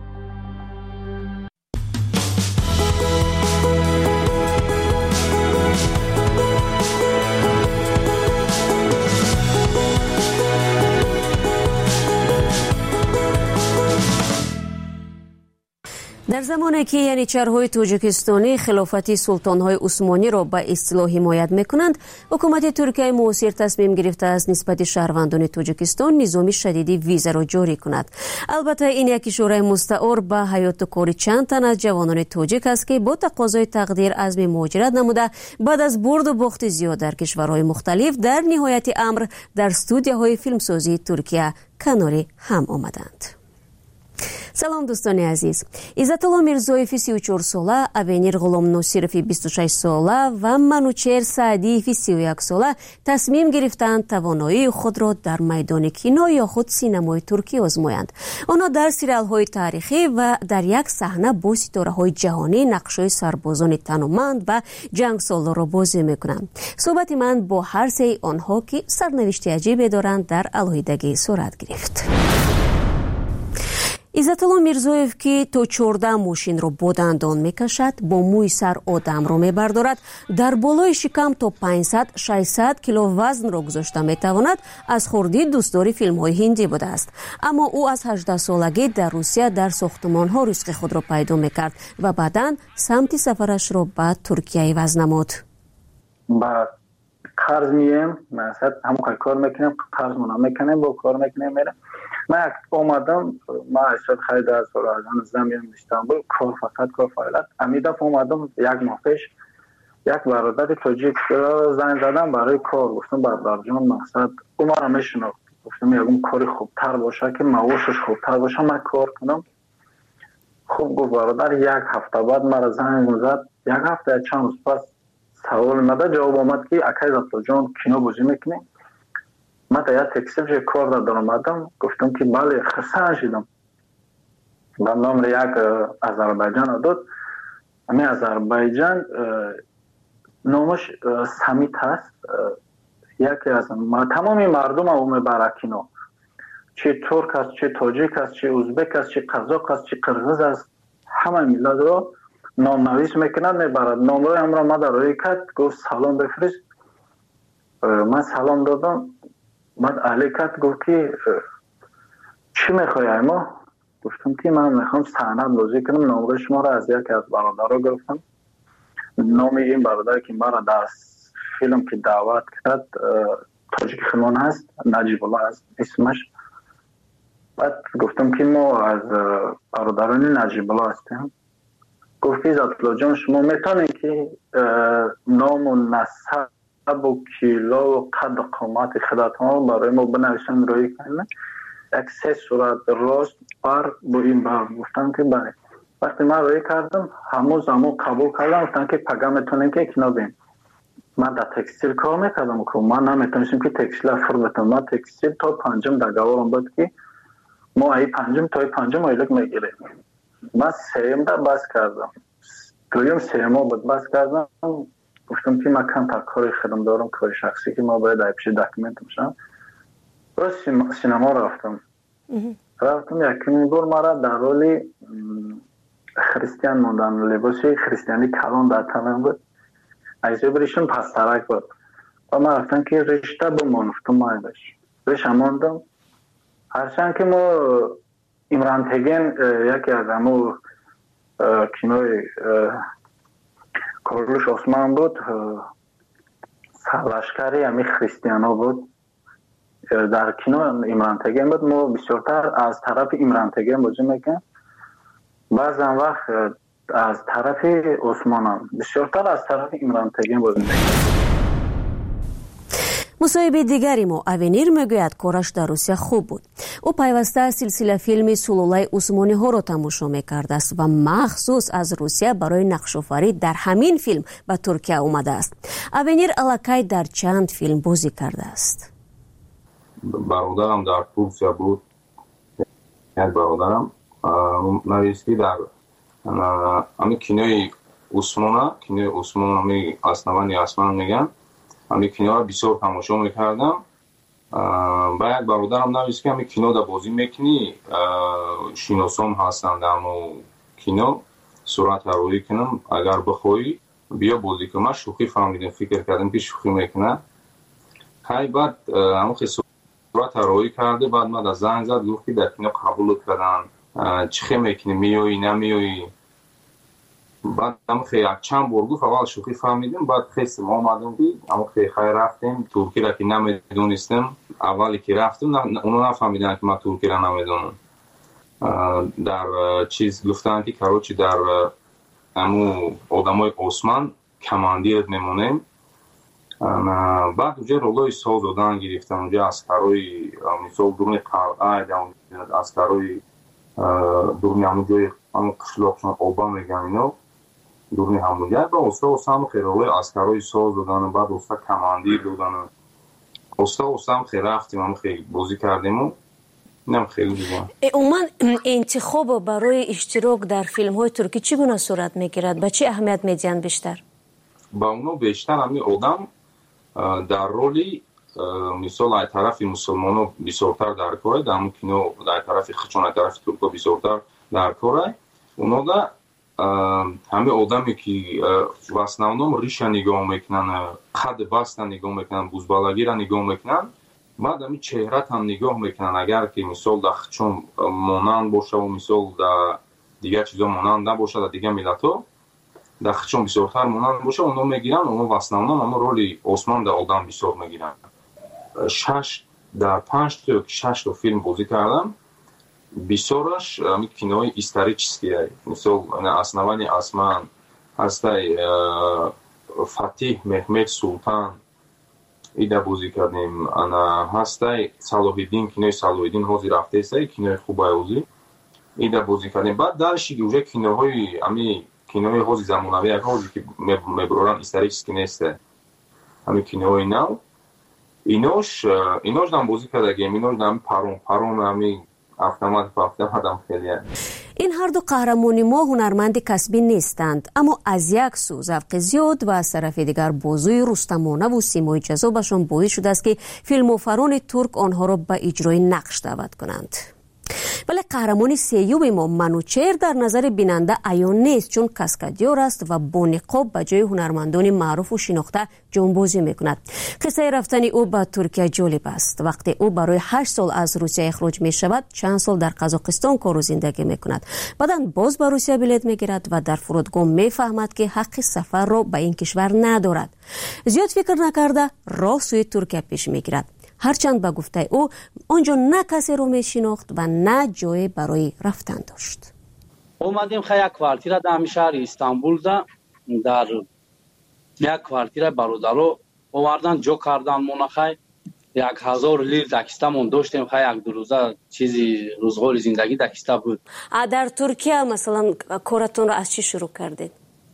در زمانی که ینیچرهای توجیکستانی خلافت سلطانهای عثمانی را به اصطلاح حمایت میکنند، حکومت ترکیه معاصر تصمیم گرفته است نسبت شهروندان توجیکستان نظام شدید ویزا را جاری کند. البته این یک اشاره مستعار به حیات و کار چند تن از جوانان توجیک است که با تقاضای تقدیر عزم مهاجرت نموده بعد از برد و باخت زیاد در کشورهای مختلف در نهایت امر در استودیوهای فیلمسازی ترکیه کنار هم آمدند. سلام دوستان عزیز. عزتالله میرزویف سی و چهار ساله، اوینیر غلام ناصرف بیست و شش ساله و منوچهر سعدیف سی و یک ساله تصمیم گرفتند توانایی خود را در میدان کینو یا خود سینمای ترکی آزمایند. آنها در سریال‌های تاریخی و در یک صحنه با ستاره‌های جهانی نقش‌های سربازان تنومند و جنگسالار را بازی می‌کنند. صحبت من با هر سه آنها که سرنوشت عجیبی دارند در علیحدگی صورت گرفت. عزتالله میرزویف که تا چهارده ماشین را با دندان میکشد، با موی سر آدم را میبردارد، در بالای شکم تا پانصد ششصد کیلو وزن را گذاشته میتواند، از خردی دوستدار فیلم های هندی بوده است. اما او از هجده سالگی در روسیه در ساختمان ها رزق خود را پیدا میکرد و بعداً سمت سفرش را به ترکیه عوض نمود. با قرض میم، مثلا همون کار میکنیم، قرض مونم میکنیم، با کار میکنیم میرم. من اومدم، ما اشتاد خیلی از فرازان زمین استانبول کار فقط کار فعالیت. امی دفعه اومدم یک ماه پیش یک برادر توجیک زنگ زدم برای کار، گفتم برادر جان مقصد او ما را میشناخت، گفتم یکم کاری خوبتر باشه که معاشش خوبتر باشه من کار کنم. خوب گفت برادر. یک هفته بعد مرا زنگ زد، یک هفته چند روز پس سوال مده جواب آمد که اکای عزتالله جان کینو بازی میکنی؟ من تا یک تکسیل جای کار دادم آمدم، گفتم که بله خرسان شدم. با نام یک آذربایجان داد. همین آذربایجان نامش سمیت هست، یکی از ما تمامی مردم او میبره کینو، چه ترک است، چه تاجیک است، چه ازبک است، چه قزاق است، چه قرغیز است، همه ملت رو نام نویس میکنند میبرد. نامرای هم را ما در روی کرد، گفت سلام بفرست. من سلام دادم، بعد علی کرد گفت که چی میخوای ما؟ گفتم که من میخوام صحنه بازی کنم. نامرای شما را از یکی از برادرها گرفتم. نام این برادر که مرا در فیلم که دعوت کرد تاجیک خانان هست، نجیب الله هست اسمش. بعد گفتم که ما از برادران نجیب الله هستیم. گفت که عزتالله جان شما میتونید که نام و نسب و کیلو و قد و قامت خودتان برای ما بنویسن روی کنید. یک سه صورت راست بر با این بر. گفتم که بله. وقتی من روی کردم همون زمان قبول کردم، گفتن که پگه میتونیم که اکنو بیم. من در تکستیل کار میکردم که من نمیتونستم که تکستیل افر بتونم. من تکستیل تا پنجم در گوارم بود که ما ای پنجم تا ای پنجم ایلک میگیریم. من سیم در بس کردم، دویم سیم ها بود بس کردم. گفتم که من کم تا کاری خودم دارم، کاری شخصی که ما باید ایپشی داکیمنت میشم. باز سینما رفتم. رفتم یکمی بار مرا در رولی خریستیان موندن، لباسی خریستیانی کلان در تنم بود. ایزه بریشون پسترک بود و من رفتم که رشته بمانفتم مایدش رشته ماندم. هرچند که ما امران تگین یکی از همو کینوی کارلوش عثمان بود، سرلشکری همی خریستیان ها بود. در کینو امران تگین بود. ما بسیارتر از طرف امران تگین بازی میکنیم. بعض هم وقت از طرف عثمانان بسیارتر از طرف عمران تگین بازی میکنه. مصاحبه دیگری ما авенир میگوید کارش در روسیه خوب بود. او پیوسته سلسله فیلم سلولای عثمانی ها را تماشا میکرده است و مخصوص از روسیه برای نقش‌آفرینی در همین فیلم به ترکیه اومده است. авенир الکی در چند فیلم بازی کرده است. برادرم در ترکیه بود. یک برادرم نویسی در همین کینوی عثمانه کینوی عثمان می اسنوانی اسمان میگن همین کینو را بسیار تماشا میکردم. با یک برادرم نویسی که همین کینو در بازی میکنی شیناسام هستن در مو کینو صورت روی کنم اگر بخوایی بیا بازی کنم. شوخی فهمیدم فکر کردم که شوخی میکنه. خیلی بعد همون خیلی صورت روی کرده. بعد من در زنگ زد گفتی در کینو قبول کردن چی میکنی میوی نمیوی. بعد هم خیلی چند بار گفت اول شوخی فهمیدیم. بعد خیلی ما آمدیم دید اما خیلی خیلی رفتیم ترکی را که نمیدونستم. اولی که رفتیم اونو نفهمیدن که من ترکی را نمیدونم. در چیز گفتن که کاروچی در همو آدمای عثمان کماندیر میمونیم. بعد اونجا رولای ساز دادن گرفتن. اونجا اسکرای مثال دورنی قلعه اسکرای دورنی همون جای همون قشلاقشان آبا میگن اینو دورنی همون جای با استا استا هم خیلی روی اسکرای ساز دادن. بعد استا کماندیر دادن. استا استا هم خیلی رفتیم هم خیلی بازی کردیم و نم خیلی دیدم. عموما انتخاب برای اشتراک در فیلم های ترکی چگونه صورت میگیرد؟ به چه اهمیت میدین بیشتر؟ با اونو بیشتر همین آدم در رولی مثال از طرف مسلمانو بسیارتر در کاره در همون کینو در طرف خچون از طرف ترکا بسیارتر در کاره. اونا دا همه آدمی که в основном ریشه نگاه میکنن قد بست نگاه میکنن بزبالگی را نگاه میکنن. بعد همین چهره هم نگاه میکنن اگر که مثال در خچون مانند باشه و مثال در دیگر چیزا مانند نباشه در دیگر ملت ها در خچون بسیارتر مانند باشه اونا میگیرن. اونا в основном اما رولی عثمان در آدم بسیار میگیرن. شش در پنج تا شش تا فیلم بازی کردم. بسیارش همین کینوی історические مثل اسنوانی اسمان هسته فاتح محمد سلطان ایده بازی کردیم. انا هسته صلاح‌الدین کینوی صلاح‌الدین حاضر رفته است کینوی خوبه اوزی ایده بازی کردیم. بعد درش دیگه کینوهای همین کینوی حاضر زمانوی یک حاضر که میبرن історический نیست همین کینوی نو اینوش اینوش دام بازی کردیم. اینوش دام پارون پارون همین автомат автомат هم خیلی. این هر دو قهرمان ما هنرمند کسبی نیستند اما از یک سو ذوق زیاد و از طرف دیگر بازوی رستمانه و سیمای جذابشان باعث شده است که فیلم‌آفران ترک آنها را به اجرای نقش دعوت کنند. ولی قهرمان سیوم ما منوچهر در نظر بیننده عیان نیست چون کاسکادیور است و با نقاب به جای هنرمندان معروف و شناخته جانبازی میکند. قصه رفتن او به ترکیه جالب است. وقتی او برای هشت سال از روسیه اخراج می شود چند سال در قزاقستان کار و زندگی میکند. بعداً باز به روسیه بلیط میگیرد و در فرودگاه میفهمد که حق سفر را به این کشور ندارد. زیاد فکر نکرده راه سوی ترکیه پیش میگیرد. هرچند به گفته او آنجا نه کسی رو می شناخت و نه جای برای رفتن داشت. اومدیم خیلی یک کوارتیر در شهر استانبول دا در یک کوارتیر برادرو آوردن جو کردن مون خیلی یک هزار لیر دکستمون داشتیم. خیلی یک دو روزه چیزی روزگار زندگی دکسته بود. در ترکیه مثلا کارتون رو از چی شروع کردید؟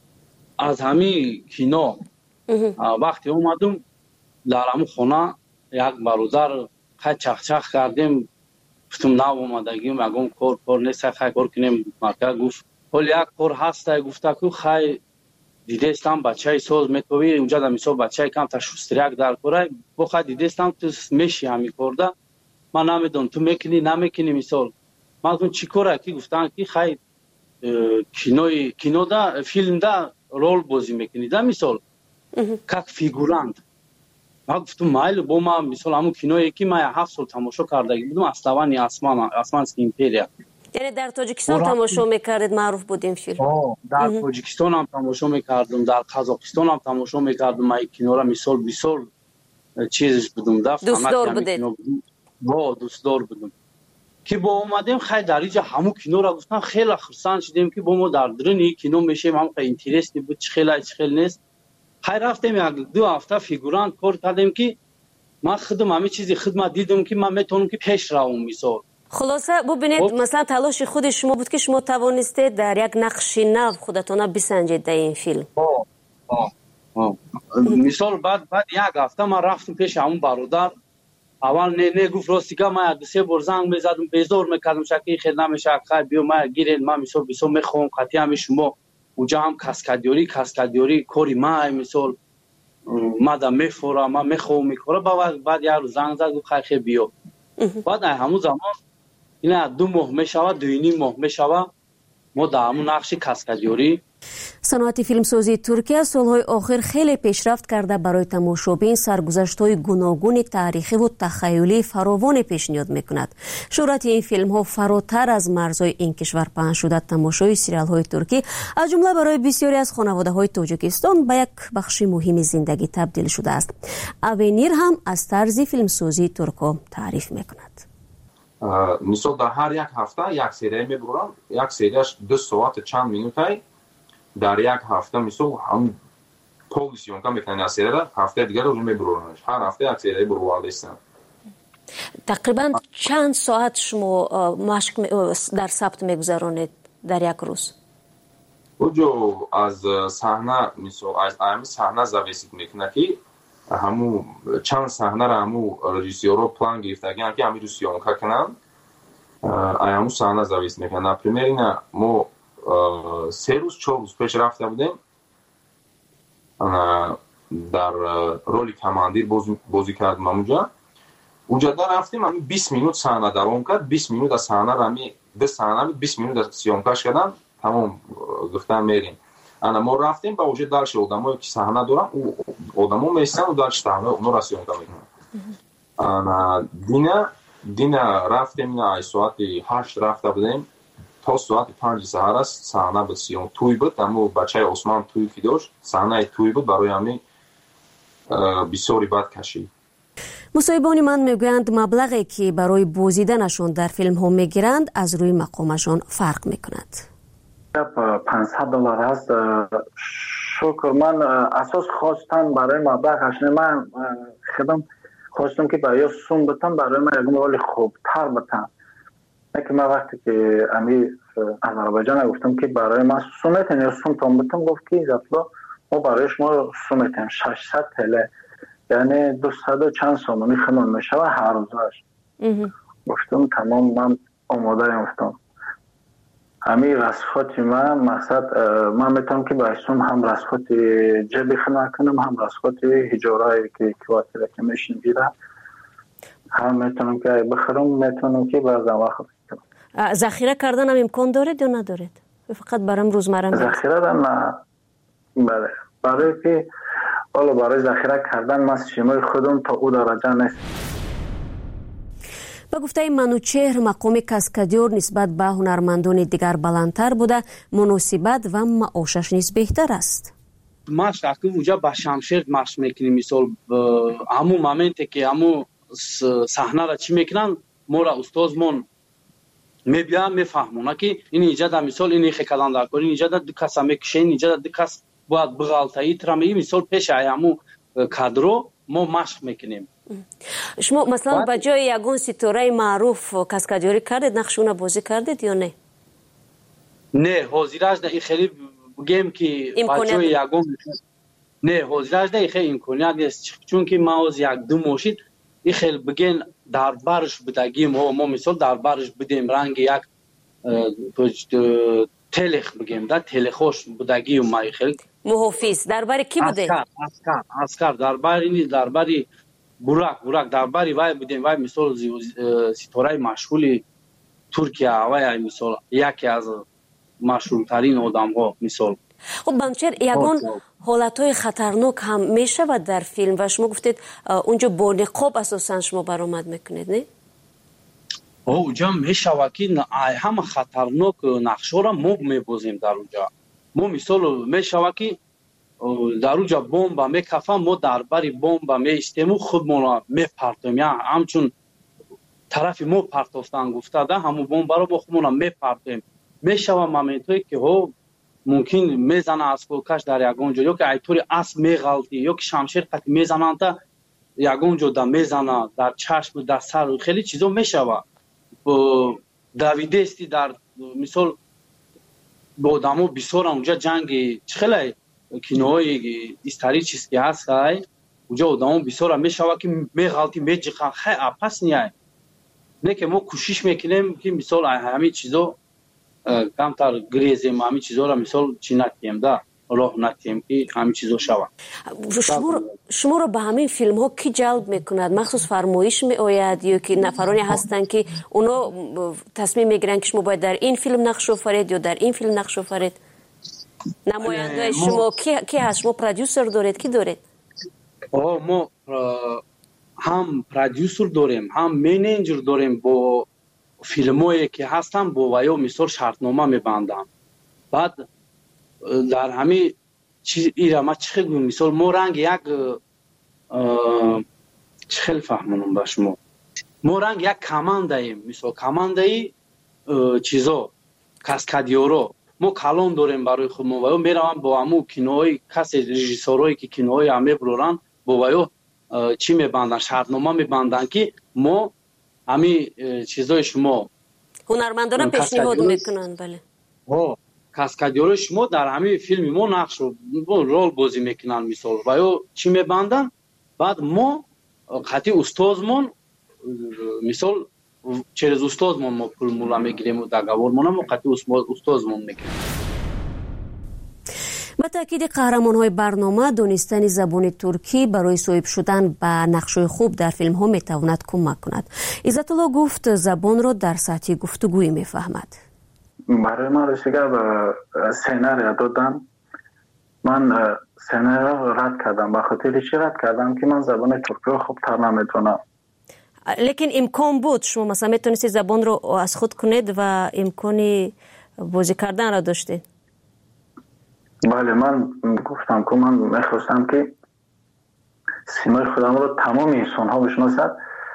از همین کینو وقتی اومدم در همون خونه یک برادر خیلی چخچخ کردیم. گفتم نه اومدگیم اگم کار کار نیست خیلی کار کنیم. مرکز گفت حال یک کار هست گفته که خیلی دیده استم بچه ساز میتوی اونجا در مثال بچه کم تا شستریک در کاره با خیلی دیده استم تو میشی همی کرده من نمیدونم تو میکنی نمیکنی مثال من گفتم چی کاره که گفتن که خیلی کینوی کینو دا فیلم دا رول بازی میکنی دا مثال کک فیگورانت. من گفتم مایل با ما مثلا همون کینویی که من هفت سال تماشا کرده بودم اسلوانی اسمان اسمانسکی ایمپریا. یعنی در تاجیکستان تماشا میکردید معروف بود این فیلم؟ در تاجیکستان هم تماشا میکردم در قزاقستان هم تماشا میکردم. من کینو را مثال بسیار چیزش بودم دفت دوستدار بودید؟ وا دوستدار بودم. که با اومدیم خیلی در اینجا همو کینو را گفتن خیلی خرسان شدیم که با ما در درنی کینو میشیم هم خیلی اینترستی بود چه خیلی چه خیلی نیست. خیلی رفتیم یک دو هفته فیگوران کار کردیم که ما خودم همه چیزی خدمت دیدم که من میتونم که پیش روم مثال. خلاصه ببینید مثلا تلاش خود شما بود که شما توانستید در یک نقش نو خودتون بسنجید در این فیلم. آه آه آه. مثال بعد بعد یک هفته ما رفتم پیش همون برادر. اول نه نه گفت راستی که ما یک سه بار زنگ میزدم بیزار میکردم شکی خیلی نمیشه خیلی بیو ما گیرین ما مثال بیسو میخوام قطعی هم شما اونجا هم کاسکادیوری کاسکادیوری کوری ما مثال ما دا میفورم ما میخوام میکره بعد بعد یارو زنگ زد گفت خیلی بیو بعد همون زمان اینا دو ماه میشوه دو نیم ماه میشوه ما در همون نقش کاسکادیوری. صنعت فیلمسازی ترکیه سالهای آخر خیلی پیشرفت کرده برای تماشابین سرگذشت‌های گوناگون تاریخی و تخیلی فراوان پیشنهاد میکند. شهرت این فیلم ها فراتر از مرزهای این کشور پهن شده تماشای سریال های ترکی از جمله برای بسیاری از خانواده های تاجیکستان به یک بخش مهم زندگی تبدیل شده است. اوینیر هم از طرز فیلمسازی ترکا تعریف میکند. مثلا در هر یک هفته یک سری میبرم، یک سریش دو ساعت چند مینوتی در یک هفته مثلا هم پولیسیون کم میکنن از سری هفته دیگر رو میبرونش هر هفته یک سری برواله هستن. تقریبا چند ساعت شما مشق در ثبت میگذرانید در یک روز؟ اوجو از صحنه مثلا از امی صحنه زاویسید میکنه که همو چند صحنه را همو رژیسورو پلان گرفتگن که همین رو سیونکا کنن همو صحنه زاویس میکنن. نپریمیر اینا ما سه روز چهار روز پیش رفته بودیم در رولی کماندیر بازی, بازی کردم اونجا اونجا در رفتیم همین بیست مینوت صحنه دوام کرد. بیست مینوت از صحنه را همین ده صحنه بیست مینوت از سیونکاش کردن تمام گفتن میریم. انا ما رفتیم با وجود دارش آدمایی که صحنه دارن او آدما میستن و دارش صحنه اونو را سیونکا میکنن. انا دینا دینا رفتیم نه ساعت هشت رفته بودیم تا ساعت پنج سحر است صحنه به سیون توی بود اما بچه عثمان توی که داشت صحنه توی بود برای همین بسیاری بد کشید. مصاحبان من میگویند مبلغی که برای بازدیدنشان در فیلم ها میگیرند از روی مقامشان فرق میکند. پانصد دلار است. شکر من اساس خواستم برای مبلغش نه من خودم خواستم که برای سوم بتم برای من یک مقدار خوبتر بتم. که من وقتی که امی آذربایجان گفتم که برای من سومتن یا سوم تام بتم گفت که زفلا ما برای شما سومتن ششصد تله یعنی دویست و چند سومانی خنون میشه و هر روزش. گفتم تمام من آماده ام گفتم امی رسخاتی من مقصد من میتونم که برای سوم هم رسخاتی جبی خنون کنم هم رسخاتی هجارهایی که کواتیره که میشن بیرم هم میتونم که بخرم میتونم که بعضا وقت بکنم. ذخیره کردن هم امکان دارید یا ندارید؟ فقط برام روزمره میاد. ذخیره نه بله برای که حالا برای ذخیره کردن من شیمای خودم تا او درجه نیست. به گفته منوچهر مقام کاسکادیور نسبت به هنرمندان دیگر بلندتر بوده مناسبت و معاشش نیز بهتر است. مشق که اونجا با شمشیر مشق میکنیم مثال همون مومنتی که همون صحنه را چی میکنن ما را استادمون میبیان میفهمونه که این اینجا در مثال این خیلی کلان کنی اینجا در دو کس میکشین اینجا در دو کس باید بغالتایی ترمی مثال پیش همون کادرو ما مشق میکنیم. شما مثلا با جای یگون ستاره معروف کاسکادیوری کردید نقشونه بازی کردید یا نه؟ نه حاضرش نه این خیلی بگیم که با جای یگون نه حاضرش نه خیلی امکانیت نیست چون که ما از یک دو ماشید این خیلی بگین در برش بدگیم ما ما مثال در برش بدیم رنگ یک تلخ بگیم در تلخوش بدگیم ما خیلی محافظ در بر کی بوده؟ اسکر اسکر اسکر در بر این در بری براک براک در بری وای بدیم وای مثال ستاره مشغولی ترکیه وای مثال یکی از مشهورترین آدم ها مثال. خب بمچر یگون حالتهای خطرناک هم میشه و در فیلم و شما گفتید اونجا با نقاب اساسا شما برآمد میکنید نه؟ اونجا میشه و که همه خطرناک نقشه را ما میبازیم در اونجا. ما مثال میشه و که در اونجا بمب میکفم ما در بری بمب میستیم و خودمون را میپرتیم یا همچون тарафи мо партофтан гуфта да ҳамун бомбаро бо худмонам мепартем. Мешава моментое ки ҳо мумкин мезана асколкаш дар ягон ҷо ёки айтори асп меғалти ёки шамшер қати мезананда ягон ҷо да мезана дар чашм дар сар хеле чизо мешава. давидести дар мисол бо одамо бисёр онҷа ҷанги чӣ хеле киноҳои исторически ҳаст онҷа одамо бисёра мешава ки меғалти меҷиқан хай апас ния не ки мо кӯшиш мекунем ки мисол ҳамин чизо камтар грезем ҳамин чизоро мисол чӣ накунем да роҳ накунем ки ҳамин чизо шавад. шуморо ба ҳамин филмҳо кӣ ҷалб мекунад? махсус фармоиш меояд ё ки нафароне ҳастанд ки оно тасмим мегиранд ки шумо бояд дар ин филм нақш офаред ё дар ин филм нақш офаред? намояндаи шумо кӣ ҳаст? шумо продюсер доред? кӣ доред? мо ҳам продюсер дорем ҳам менеҷер дорем. бо филмое ки ҳастанд бо ваё мисол шартнома мебандам. баъд дар ҳамин ира ма чӣ хел мисол мо ранги як чӣ хел фаҳмонам ба шумо мо ранги як командаем. мисол командаи чизо каскадёро мо калон дорем барои худмон ваё меравам бо ҳамун киноҳои касе режиссёрое ки киноҳои ҳам мебуроранд бо ваё чӣ мебанданд шартнома мебанданд ки мо ҳамин чизои шумо ҳунармандона пешниҳод мекунанд. бале каскадёрои шумо дар ҳамин филми мо нақш рол бозӣ мекунанд мисол ваё чӣ мебанданд. баъд мо қати устозмон мисол через устозмон мо пул мула мегирем договормона мо қати устозмон мегирем. ба таъкиди қаҳрамонҳои барнома донистани забони туркӣ барои соҳиб шудан ба нақшҳои хуб дар филмҳо метавонад кӯмак кунад. иззатулло гуфт забонро дар сатҳи гуфтугӯӣ мефаҳмад. барои ман рисига сценария додан. ман сценарияро рад кардам. ба хотири чӣ рад кардам ки ман забони туркиро хубтар наметавонам. лекин имкон буд шумо масалан метавонистед забонро аз худ кунед ва имкони бозӣ карданро доштед? бале ман гуфтам ки ман мехостам ки симои худамро тамоми инсонҳо бишносад.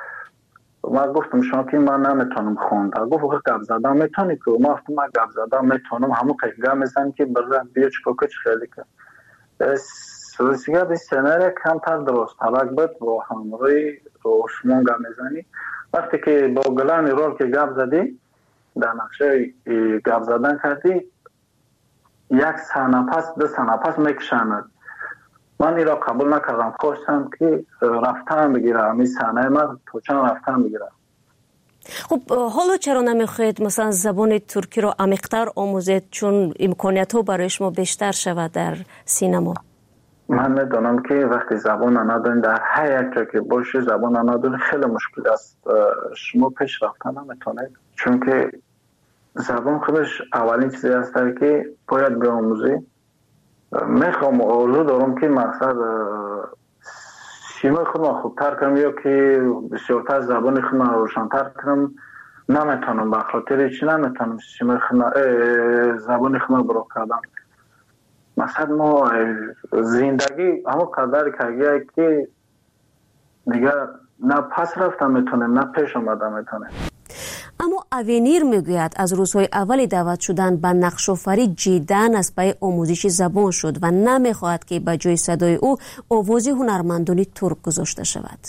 ман гуфтам шумо ки ман наметавонам хонда. гуфт гап задан метавони ки ма гуфтам ман гап задан метавонам ҳамон қай гап мезанам ки бира биё чико ки чӣ хеле ки рисига би сценария камтар дуростарак буд. бо ҳамроҳи ошмон гап мезанӣ вақте ки бо гилани рол ки гап задӣ дар нақшаи гап задан кардӣ як санапас ду санапас мекушанад. ман иро қабул накардам. хостам ки рафтан бигирам ҳамин саҳнаи ман точан рафтан бигирам. хуб ҳоло чаро намехоҳед масалан забони туркиро амиқтар омӯзед чун имкониятҳо барои шумо бештар шавад дар синемо? ман медонам ки вақти забона надонӣ дар ҳар як ҷо ки бошӣ забона надонӣ хеле мушкил аст. шумо пеш рафта наметавонед чунки забон худаш аввалин чизе аст ки бояд биомӯзӣ. мехоҳам орзу дорам ки мақсад симои худман хубтар кунам ё ки бисёртар забони худман рӯшантар кунам. наметавонам ба хотири чӣ наметавонам симои худман забони худман бурӯ кардам. мақсад мо зиндагӣ ҳамон қадари кагия ки дигар на пас рафта метавонем на пеш омада метавонем. аммо авенир мегӯяд аз рӯзҳои аввали даъват шудан ба нақшофарӣ ҷиддан аз пайи омӯзиши забон шуд ва намехоҳад ки ба ҷои садои ӯ овози ҳунармандони турк гузошта шавад.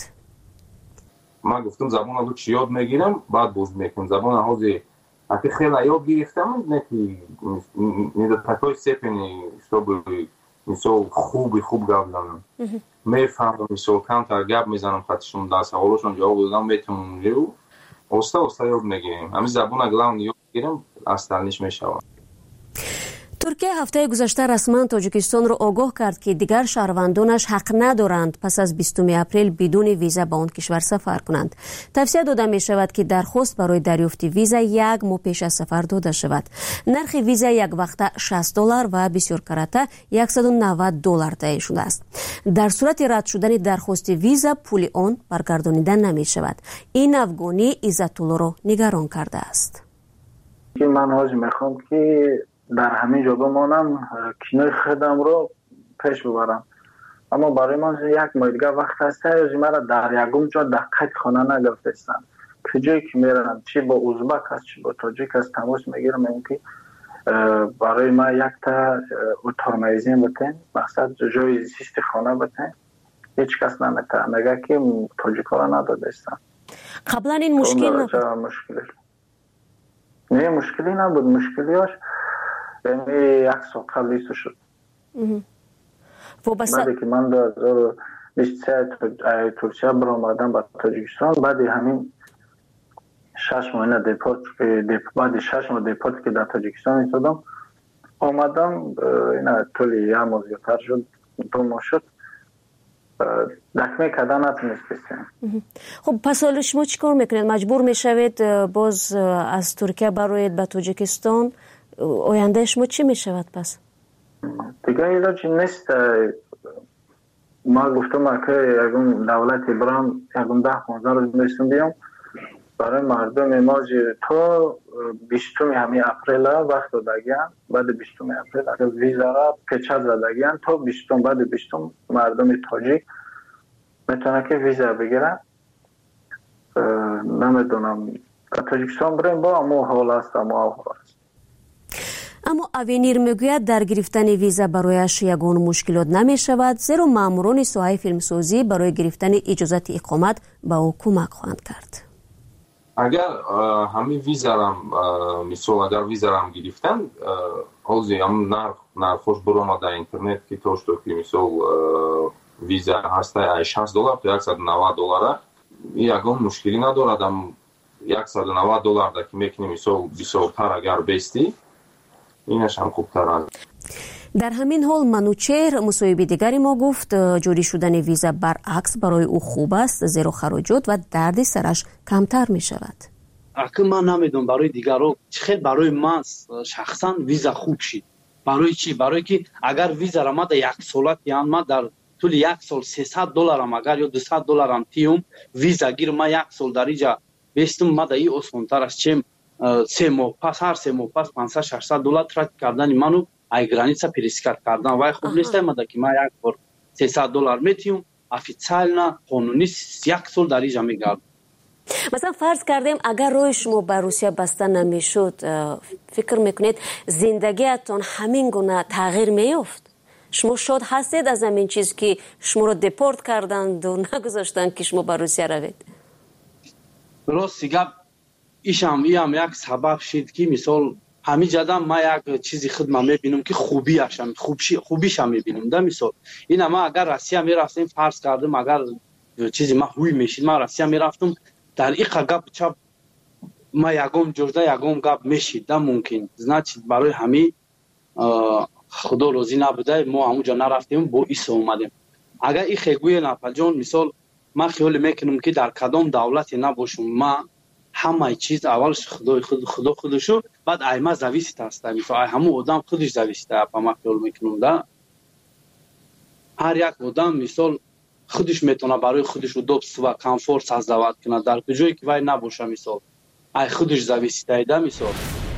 ман гуфтам забонро чӣ ёд мегирам баъд боз мекунам. забона ҳози аки хела ёд гирифтам неки не до такой степени чтобы мисол хуби хуб гап занам. мефаҳмам мисол камтар гап мезанам хати шумо дар саволошон ҷавоб додам метавонам ё оста оста ёд мегирем. ҳамин забона главни ёд мегирем асталниш мешавад. туркия ҳафтаи гузашта расман тоҷикистонро огоҳ кард ки дигар шаҳрвандонаш ҳақ надоранд пас аз бистуми апрел бидуни виза ба он кишвар сафар кунанд. тавсия дода мешавад ки дархост барои дарёфти виза як моҳ пеш аз сафар дода шавад. нархи виза яквақта шаст доллар ва бисёркарата яксаду навад доллар таъин шудааст. дар сурати рад шудани дархости виза пули он баргардонида намешавад. ин афғонӣ иззатуллоро нигарон кардааст. ман ҳозир мехоҳам ки дар ҳамин ҷо бимонам, кинои худамро пеш бибарам. аммо барои ман як моҳ дигар вақт аст, ӯзи мара дар ягон ҷо дар қайд хона нагирифтанд. کجایی که میرم چی با ازبک هست چی با تاجیک هست تماس میگیرم میگم که برای ما یک تا اتاق میزین بتین مقصد جای زیست خانه بتین هیچ کس نمیتونه مگه که تاجیک ها را نداده استن. قبلا این مشکل نبود؟ مشکلی نه مشکلی نبود، مشکلیاش یعنی یک سال قبل ایسو شد. بعدی که من دو هزار و بیست و سه ترکیه برآمدم به تاجیکستان، بعد همین شش ماه دیپورت بعد شش ماه دیپورت که در تاجیکستان ایستادم آمدم اینا طولی یه ماه زیادتر شد، دو ماه شد دکمه کردن نتونست بسیم. خب پس حالا شما چی کار میکنید؟ مجبور میشوید باز از ترکیه برایید به تاجیکستان؟ آینده شما چی میشود پس؟ دیگه ایلاجی نیست. ما گفتم که یکم دولتی برام یکم ده پانزده روز میرسیم بیام برای مردم ماجی تو بیستم همین اپریل وقت دادگیان، بعد بیستم اپریل ویزا را پیچه زدگیان تا بیستم بعد بیستم مردم تاجیک میتونه که ویزا بگیرن. نمیدونم تاجیکستان بریم با امو حال است امو حال است. اما اوینیر میگوید در گرفتن ویزا برایش یگان مشکلات نمی شود، زیرا ماموران ساحه فیلمسازی برای گرفتن اجازت اقامت به او کمک خواهند کرد. اگر همین ویزا رام مثلا اگر ویزا رام گرفتن اوزی هم نرخ نرخش برآمد در اینترنت که توش تو که مثلا ویزا هسته شصت دلار تا صد و نود دلار یگان مشکلی ندارد. هم صد و نود دلار در که میکنی مثلا بیشتر اگر بیستی اینش هم خوبتر است. در همین حال منوچهر مصاحبه دیگری ما گفت جاری شدن ویزا برعکس برای او خوب است، زیرا خراجات و درد سرش کمتر می شود. اگه من نمیدونم برای دیگران چه برای من شخصا ویزا خوب شد. برای چی؟ برای که اگر ویزا را ما در یک سالت یعنی ما در طول یک سال سیصد دلار هم اگر یا دویست دلار هم تیم ویزا گیر ما یک سال در اینجا بیستم ما در این اسمانتر است چیم سه ماه پس هر سه ماه پس پانصد ششصد دلار ترک کردن منو ای گرانیسا پریسکات کردن وای خوب نیست. ما که ما یک بار سیصد دلار میتیم افیциально قانونی یک سال در اینجا میگرد. مثلا فرض کردیم اگر روی شما به روسیه بسته نمیشد، فکر میکنید زندگیتون همین گونه تغییر میافت؟ شما شاد هستید از همین چیز که شما رو دیپورت کردند و نگذاشتن که شما به روسیه روید؟ راست گپ ایشم ایام یک سبب شد که مثال همین جدا ما یک چیزی خدمت میبینم که خوبی اشم خوبی خوبیش هم میبینم. در مثال این ما اگر روسیه میرفتیم فرض کردم اگر چیزی ما هوی میشید ما روسیه میرفتم در این گپ چپ ما یگم جرده یگم گپ میشید در ممکن значит برای همین خدا روزی نبوده ما اونجا نرفتیم با ایسا اومدیم. اگر این خیگوی نپجان مثال ما خیال میکنم که در کدام دولتی نباشم ما همه چیز اولش خدا خود خدا خودشو بعد ایما زویست است مثلا همون آدم خودش زویسته اپا ما خیال میکنم ده هر یک آدم مثال خودش میتونه برای خودش و دوست و کامفورت سازد کنه در کجایی که وای نباشه مثال ای خودش زویسته ده مثال.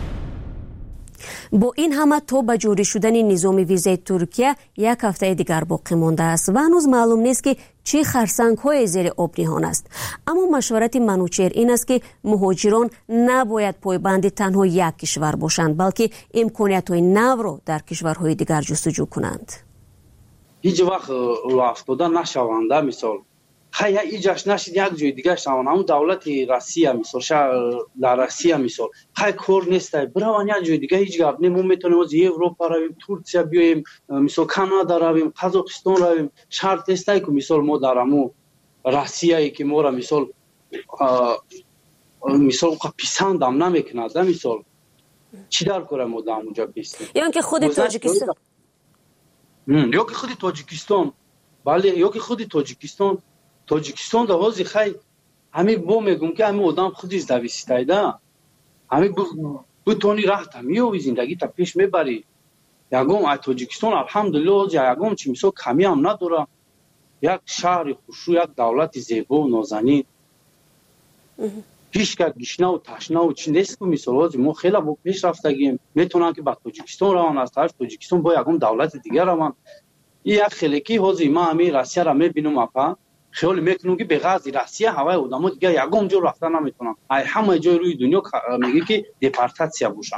با این همه تا به جاری شدن نظام ویزای ترکیه یک هفته دیگر باقی مانده است و هنوز معلوم نیست که چه خرسنگ های زیر آب نهان است. اما مشورت منوچهر این است که مهاجران نباید پایبند تنها یک کشور باشند بلکه امکانیت های نو را در کشورهای دیگر جستجو کنند. هیچ وقت افتاده نشونده مثال خیلی ایجاش نشید یک جای دیگه شوند همون دولت روسیه مثال شهر در روسیه مثال خیلی کار نیسته برای یک جای دیگه هیچ گپ نمون میتونیم از اروپا رویم ترکیه بیایم مثال کانادا رویم قزاقستان رویم شرط نیسته که مثال ما در همون روسیه ای که ما را مثال مثال پسند هم نمیکند مثال چی در کاره ما در اونجا بیستیم یا که خود تاجیکستان یا که خود تاجیکستان بله یا که خود تاجیکستان تاجیکستان در حوزه خیلی همین با میگم که همین آدم خودش دویسته ده همین بتونی رخت همیو زندگی تا پیش میبری یکم از تاجیکستان الحمدلله یکم چی مثلا کمی هم نداره یک شهر خوشو یک دولت زیبا و نازنین هیچ که گشنه و تشنه و چی نیست که مثلا ما خیلی با پیش رفتگیم میتونن که با تاجیکستان روان از طرف تاجیکستان با یکم دولت دیگر روان این یک خلکی حوزه ما همین روسیه را میبینم اپا خیال میکنم که به غاز روسیه هوای آدمو دیگه یگام جور رفتن نمیتونن. ای همه جای روی دنیا میگه که دپارتاسیا بوشن.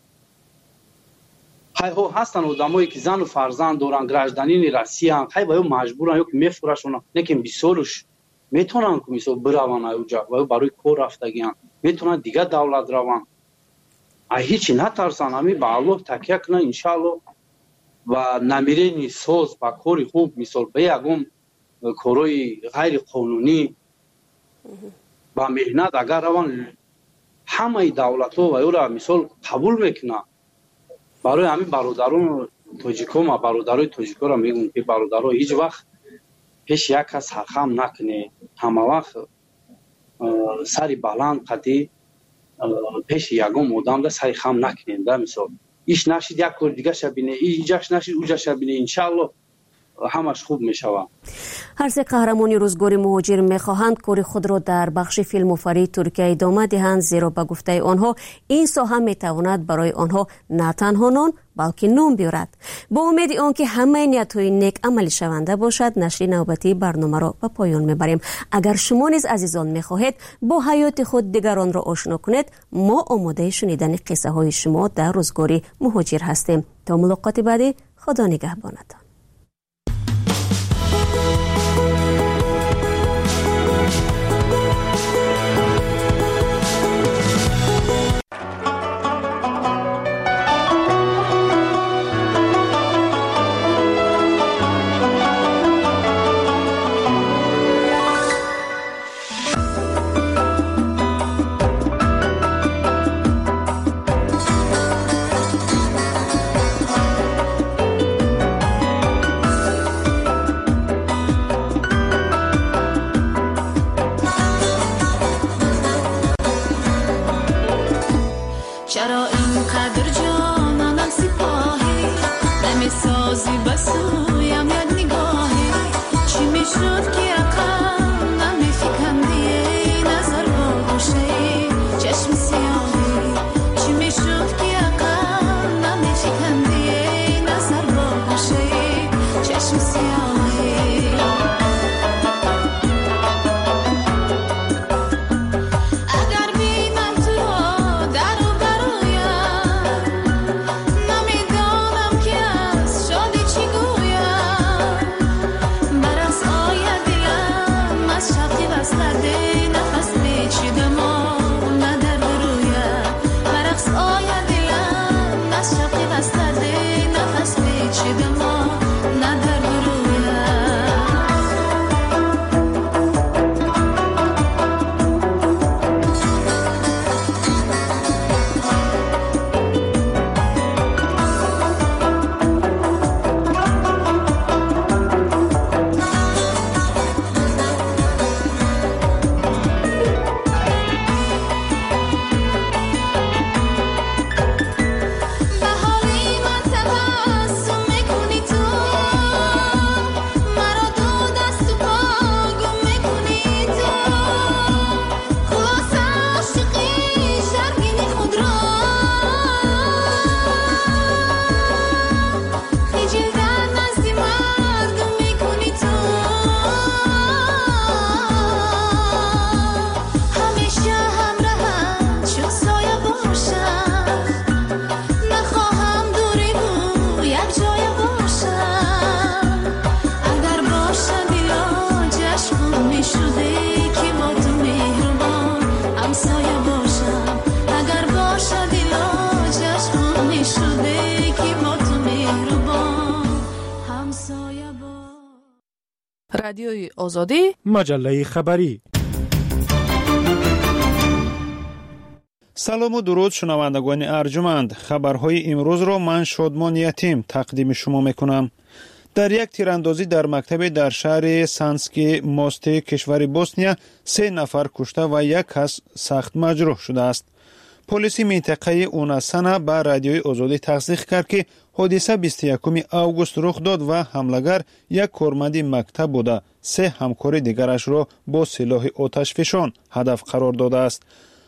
های ها هستن آدمایی که زن و فرزند دارن گراجدانین روسیه ان های باید مجبورن یک میفروشن نکن بیسولش میتونن که میسو بروان اونجا و برای کار رفتگیان میتونن دیگه دولت روان. ای هیچی نترسن همین به الله تکیه کنن ان شاء الله و نمیرین سوز با کاری خوب مثال به یگم کارهای غیر قانونی با مهنت اگر روان همه دولت ها و او را مثال قبول میکنن. برای همین برادران تاجیک و برادرای تاجیک را میگم که برادرها هیچ وقت پیش یک کس سرخم نکنه. همه وقت سری بلند قدی پیش یگم آدم را سری خم نکنین. ده مثال ایش نشید یک کار دیگه شبینه ایجاش نشید اوجا شبینه انشالله همش خوب میشود. هر سه قهرمانی روزگاری مهاجر میخواهند کار خود را در بخش فیلم‌آفرینی ترکیه ادامه دهند زیرا به گفته آنها این ساحه میتواند برای آنها نه تنها نان بلکه نام بیارد. با امید آنکه همه نیت‌های نیک عملی شونده باشد نشر نوبتی برنامه را به پایان میبریم. اگر شما نیز عزیزان میخواهید با حیات خود دیگران را آشنا کنید ما آماده شنیدن قصه های شما در روزگاری مهاجر هستیم. تا ملاقات بعدی خدا نگهبانتان. رادیوی آزادی مجله خبری. سلام و درود شنوندگان ارجمند. خبرهای امروز را من شادمان یتیم تقدیم شما میکنم. در یک تیراندازی در مکتب در شهر سانسکی موستی کشور بوسنیا سه نفر کشته و یک کس سخت مجروح شده است. پلیس منطقه اوناسانا با رادیوی آزادی تصدیق کرد که حادثه بیست و یکم آگوست رخ داد و حملگر یک کارمند مکتب بوده سه همکار دیگرش را با سلاح آتش فشان هدف قرار داده است.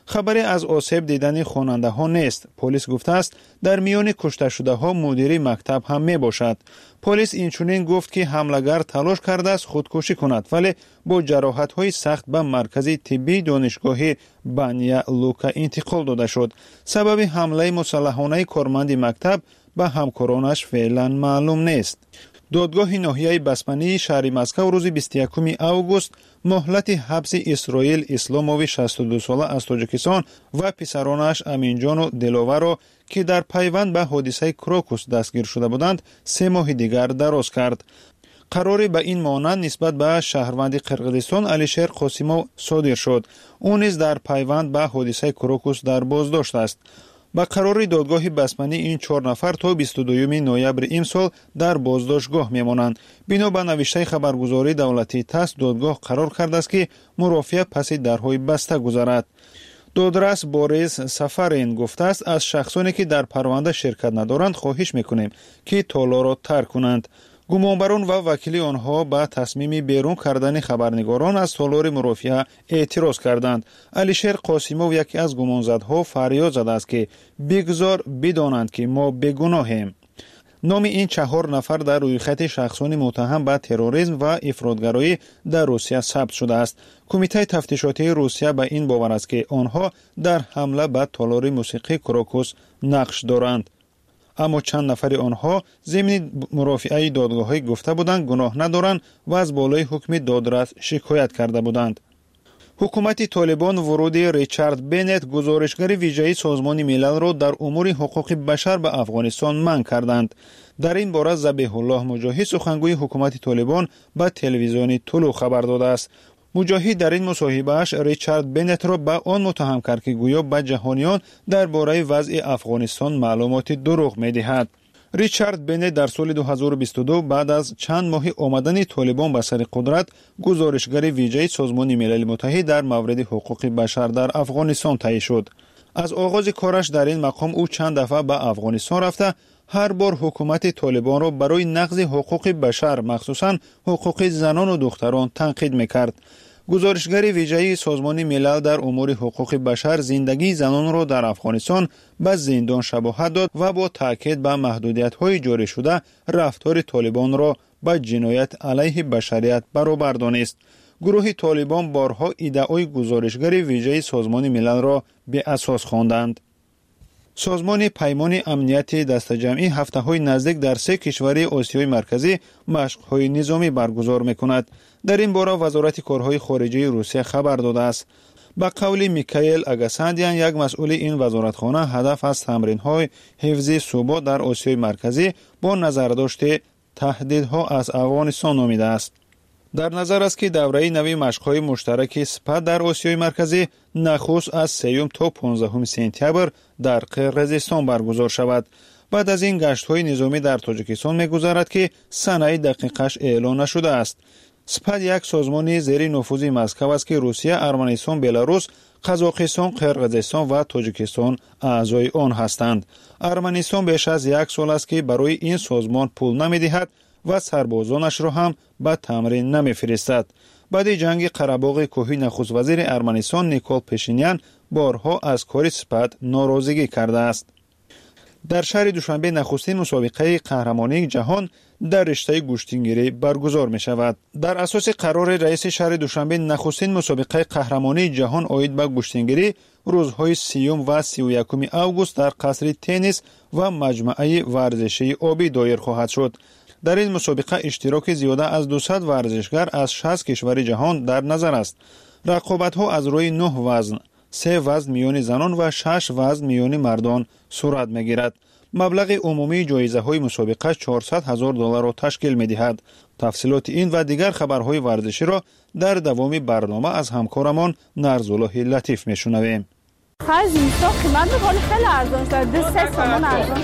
خبری از آسیب دیدن خواننده ها نیست. پلیس گفته است در میان کشته شده ها مدیر مکتب هم می باشد. پلیس اینچنین گفت که حمله‌گر تلاش کرده است خودکشی کند ولی با جراحت های سخت به مرکز طبی دانشگاه بانیا لوکا انتقال داده شد. سبب حمله مسلحانه کارمند مکتب به همکارانش فعلا معلوم نیست. دادگاه ناحیه بسمنی شهر مسکو روز بیست و یکم اوگوست مهلت حبس اسرائیل اسلاموی شصت و دو ساله از تاجیکستان و پسرانش امینجان و دلاور را که در پیوند به حادثه کروکوس دستگیر شده بودند سه ماه دیگر دراز کرد. قراری به این مانند نسبت به شهروند قرقیزستان علیشیر قاسیموف صادر شد. او نیز در پیوند به حادثه کروکوس در بازداشت است. با قرار دادگاه بسمنی این چهار نفر تا بیست و دوم نوامبر امسال در بازداشتگاه میمانند. بنا به نوشته خبرگزاری دولتی تاس دادگاه قرار کرده است که مرافعه پس درهای بسته گذرد. دادرس بوریس سفارین گفته است از شخصانی که در پرونده شرکت ندارند خواهش میکنیم که تالا را ترک کنند. گمانبران و وکیل آنها به تصمیم بیرون کردن خبرنگاران از تالار مرافعه اعتراض کردند. علیشیر قاسیموف یکی از گمانزدها فریاد زده است که بگذار بدانند که ما بیگناهیم. نام این چهار نفر در رویخط شخصان متهم به تروریسم و افراطگرایی در روسیه ثبت شده است. کمیته تفتیشاتی روسیه به این باور است که آنها در حمله به تالار موسیقی کروکوس نقش دارند. اما چند نفر آنها ضمن مرافعه دادگاه‌های گفته بودند گناه ندارند و از بالای حکم دادرس شکایت کرده بودند. حکومت طالبان ورود ریچارد بنت گزارشگر ویژه سازمان ملل را در امور حقوق بشر به افغانستان منع کردند. در این باره ذبیح الله مجاهد سخنگوی حکومت طالبان به تلویزیون طلوع خبر داده است. مجاهد در این مصاحبه‌اش ریچارد بنت را به آن متهم کرد که گویا به جهانیان درباره وضع افغانستان معلومات دروغ می‌دهد. ریچارد بنت در سال دو هزار و بیست و دو بعد از چند ماه آمدن طالبان به سر قدرت گزارشگر ویژه سازمان ملل متحد در مورد حقوق بشر در افغانستان تعیین شد. از آغاز کارش در این مقام او چند دفعه به افغانستان رفته هر بار حکومت طالبان را برای نقض حقوق بشر مخصوصاً حقوق زنان و دختران تنقید می‌کرد. گزارشگر ویژه سازمان ملل در امور حقوق بشر زندگی زنان را در افغانستان به زندان شباهت داد و با تاکید به محدودیت‌های جاری شده رفتار طالبان را با جنایت علیه بشریت برابر دانست. گروه طالبان بارها ادعای گزارشگر ویژه سازمان ملل را به اساس خواندند. سازمان پیمان امنیت دست جمعی هفته‌های نزدیک در سه کشور آسیای مرکزی مشق‌های نظامی برگزار می‌کند. در این باره وزارت کارهای خارجه روسیه خبر داده است. با قول میکائیل اگاساندیان یک مسئول این وزارتخانه هدف از تمرین‌های حفظ ثبات در آسیای مرکزی با نظرداشت تهدیدها از افغانستان نامیده است. در نظر است که دوره نوی مشق‌های مشترک سپاه در آسیای مرکزی نخست از سوم تا پانزدهم سپتامبر در قرقیزستان برگزار شود. بعد از این گشت‌های نظامی در تاجیکستان می‌گذرد که سنه دقیقش اعلان نشده است. سپاه یک سازمان زیر نفوذ مسکو است که روسیه، ارمنستان، بلاروس، قزاقستان، قرقیزستان و تاجیکستان اعضای آن هستند. ارمنستان بیش از یک سال است که برای این سازمان پول نمی‌دهد و سربازانش را هم به تمرین نمی‌فرستد. بعد جنگ قره‌باغ کوهی نخست وزیر ارمنستان نیکول پشینیان بارها از کار سپاه ناراضگی کرده است. در شهر دوشنبه نخستین مسابقه قهرمانی جهان در رشته گوشتینگیری برگزار می شود. در اساس قرار رئیس شهر دوشنبه نخستین مسابقه قهرمانی جهان عاید به گوشتینگیری روزهای سیوم و سی و یکم اوگوست در قصر تنیس و مجمع ورزشی آبی دایر خواهد شد. در این مسابقه اشتراک زیاده از دویست ورزشگر از شصت کشور جهان در نظر است. رقابت‌ها از روی نه وزن، سه وزن میان زنان و شش وزن میان مردان صورت می‌گیرد. مبلغ عمومی جایزه‌های مسابقه چهارصد هزار دلار را تشکیل می‌دهد. تفصیلات این و دیگر خبرهای ورزشی را در دوام برنامه از همکارمان نرزالله لطیف می‌شنویم. خرج اینستا قیمت می‌کنه خیلی ارزان شده. دو سه تومان ارزان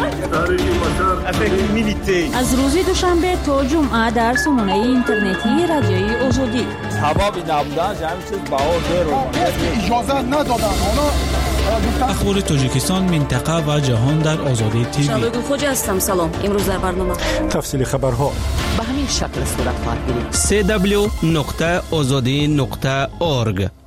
شده. از روز دوشنبه تا جمعه در سامانه اینترنتی رادیوی آزادی. سبب نبودن همین چیز باور داره. اجازه ندادن. اخبار تاجیکستان، منطقه و جهان در آزادی تیوی. شبگون خوجا هستم. سلام. امروز در برنامه تفصیل خبرها به همین شکل صورت خواهد گرفت. دبلیو دبلیو دبلیو نقطه آزادی نقطه اورگ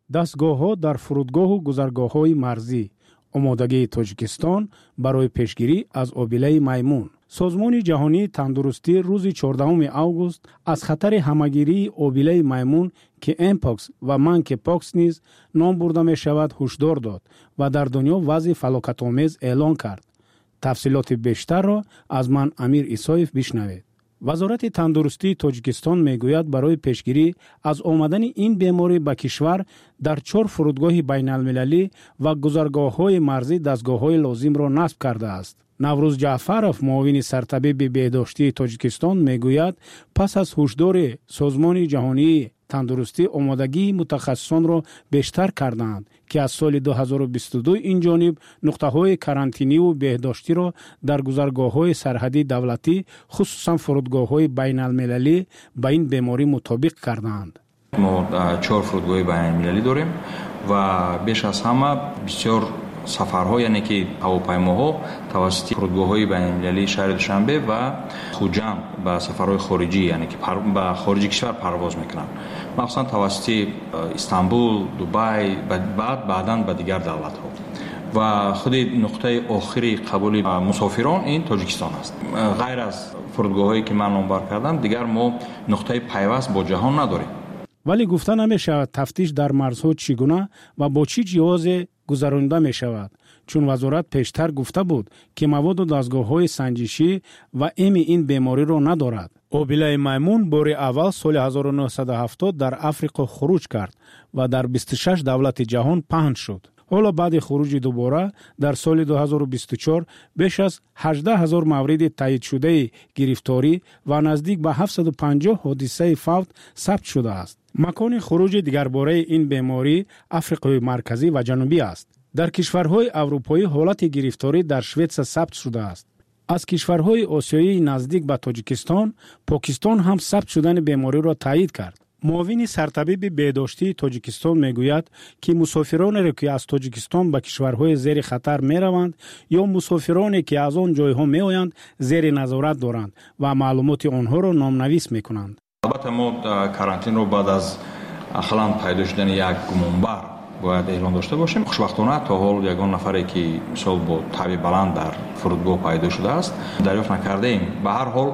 дастгоҳҳо дар фурудгоҳу гузаргоҳҳои марзӣ, омодагии Тоҷикистон барои пешгирӣ аз обилаи маймун. созмони ҷаҳонии тандурустӣ рӯзи чордаҳуми август аз хатари ҳамагирии обилаи маймун ки мпокс ва манкипокс низ ном бурда мешавад ҳушдор дод ва дар дунё вазъи фалокатомез эълон кард. тафсилоти бештарро аз ман Амир Исоев бишнавед. вазорати тандурустии Тоҷикистон мегӯяд барои пешгирӣ аз омадани ин беморӣ ба кишвар дар чор фурудгоҳи байналмилалӣ ва гузаргоҳҳои марзӣ дастгоҳҳои лозимро насб кардааст. Наврӯз Ҷаъфаров, муовини сартабиби беҳдоштии Тоҷикистон, мегӯяд пас аз ҳушдори Созмони ҷаҳонии тандурустӣ омодагии мутахассисонро бештар карданд, ки аз соли ду ҳазору бисту ду инҷониб нуқтаҳои карантиниву беҳдоштиро дар гузаргоҳҳои сарҳадии давлатӣ, хусусан фурудгоҳҳои байналмилалӣ ба ин беморӣ мутобиқ карданд. мо чор фурудгоҳи байналмилалӣ дорем ва беш аз ҳама бисёр сафарҳо, яъне ки ҳавопаймоҳо тавассути фурудгоҳҳои байналмилалии шаҳри Душанбе ва Хуҷанд ба сафарҳои хориҷӣ, яъне ки ба хориҷи кишвар парвоз мекунанд, махсусан тавассути Истанбул, Дубай, баъд баъдан ба дигар давлатҳо. ва худи нуқтаи охири қабули мусофирон ин Тоҷикистон аст. ғайр аз фурудгоҳҳое ки ман номбар кардам, дигар мо нуқтаи пайваст бо ҷаҳон надорем. вале гуфта намешавад тафтиш дар марзҳо чӣ гуна ва бо чӣ ҷиҳозе гузаронида мешавад, чун вазорат пештар гуфта буд ки маводу дастгоҳҳои санҷишӣ ва эми ин бемориро надорад. обилаи маймун бори аввал соли ҳазору нуҳсаду ҳафтод дар Африқа хуруҷ кард ва дар бисту шаш давлати ҷаҳон паҳн шуд. ҳоло баъди хуруҷи дубора дар соли ду ҳазору бисту чор беш аз ҳаждаҳ ҳазор мавриди таъйидшудаи гирифторӣ ва наздик ба ҳафтсаду панҷоҳ ҳодисаи фавт сабт шудааст. макони хуруҷи дигарбораи ин беморӣ Африқаи марказӣ ва ҷанубӣ аст. дар кишварҳои аврупоӣ ҳолати гирифторӣ дар Шветсия сабт шудааст. аз кишварҳои осиёии наздик ба Тоҷикистон, Покистон ҳам сабт шудани бемориро таъйид кард. муовини сартабиби беҳдоштии Тоҷикистон мегӯяд, ки мусофиронеро ки аз Тоҷикистон ба кишварҳои зери хатар мераванд ё мусофироне ки аз он ҷойҳо меоянд зери назорат доранд ва маълумоти онҳоро номнавис мекунанд. албатта мо карантинро баъд аз ахлан пайдо шудани як гумонбар бояд эълон дошта бошем. хушбахтона то ҳол ягон нафаре ки мисол бо таби баланд дар фурудгоҳ пайдо шудааст дарёфт накардаем. ба ҳар ҳол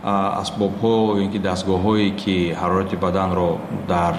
асбобҳо ё ки дастгоҳҳое ки ҳарорати баданро дар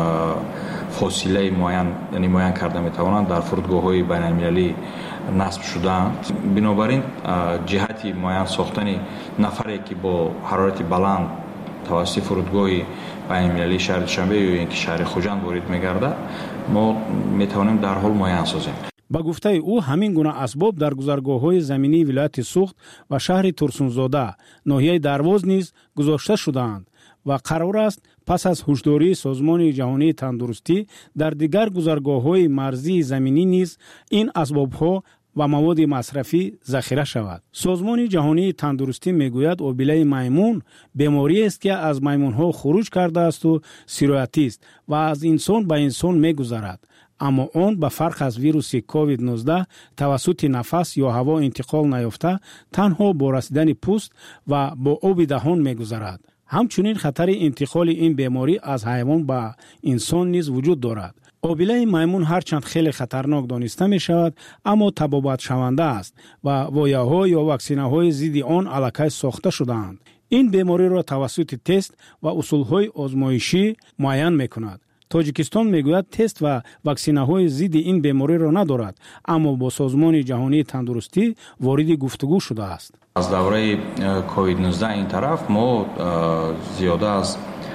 фосилаи муайян, яъне муайян карда метавонанд, дар фурудгоҳҳои байналмилалӣ насб шудаанд. бинобар ин ҷиҳати муайян сохтани нафаре ки бо ҳарорати баланд тавассути фурудгоҳи байналмилалии шаҳри Душанбе ё ин ки шаҳри Хуҷанд ворид мегардад, мо метавонем дарҳол муайян созем. ба гуфтаи ӯ ҳамин гуна асбоб дар гузаргоҳҳои заминии вилояти Суғд ва шаҳри Турсунзода, ноҳияи Дарвоз низ гузошта шудаанд ва қарор аст пас аз ҳушдории Созмони ҷаҳонии тандурустӣ дар дигар гузаргоҳҳои марзии заминӣ низ ин асбобҳо ва маводи масрафӣ захира шавад. Созмони ҷаҳонии тандурустӣ мегӯяд обилаи маймун бемориест ки аз маймунҳо хуруҷ кардаасту сироятист ва аз инсон ба инсон мегузарад. аммо он ба фарқ аз вируси ковид нуздаҳ тавассути нафас ё ҳаво интиқол наёфта танҳо бо расидани пӯст ва бо оби даҳон мегузарад. ҳамчунин хатари интиқоли ин беморӣ аз ҳайвон ба инсон низ вуҷуд дорад. обилаи маймун ҳарчанд хеле хатарнок дониста мешавад, аммо табобатшаванда аст ва вояҳо ё ваксинаҳои зидди он аллакай сохта шудаанд. ин бемориро тавассути тест ва усулҳои озмоишӣ муайян мекунад. Тоҷикистон мегӯяд тест ва ваксинаҳои зидди ин бемориро надорад, аммо бо Созмони ҷаҳонии тандурустӣ вориди гуфтугӯ шудааст. аз давраи ковид нуздаҳ ин тараф мо зиёда аз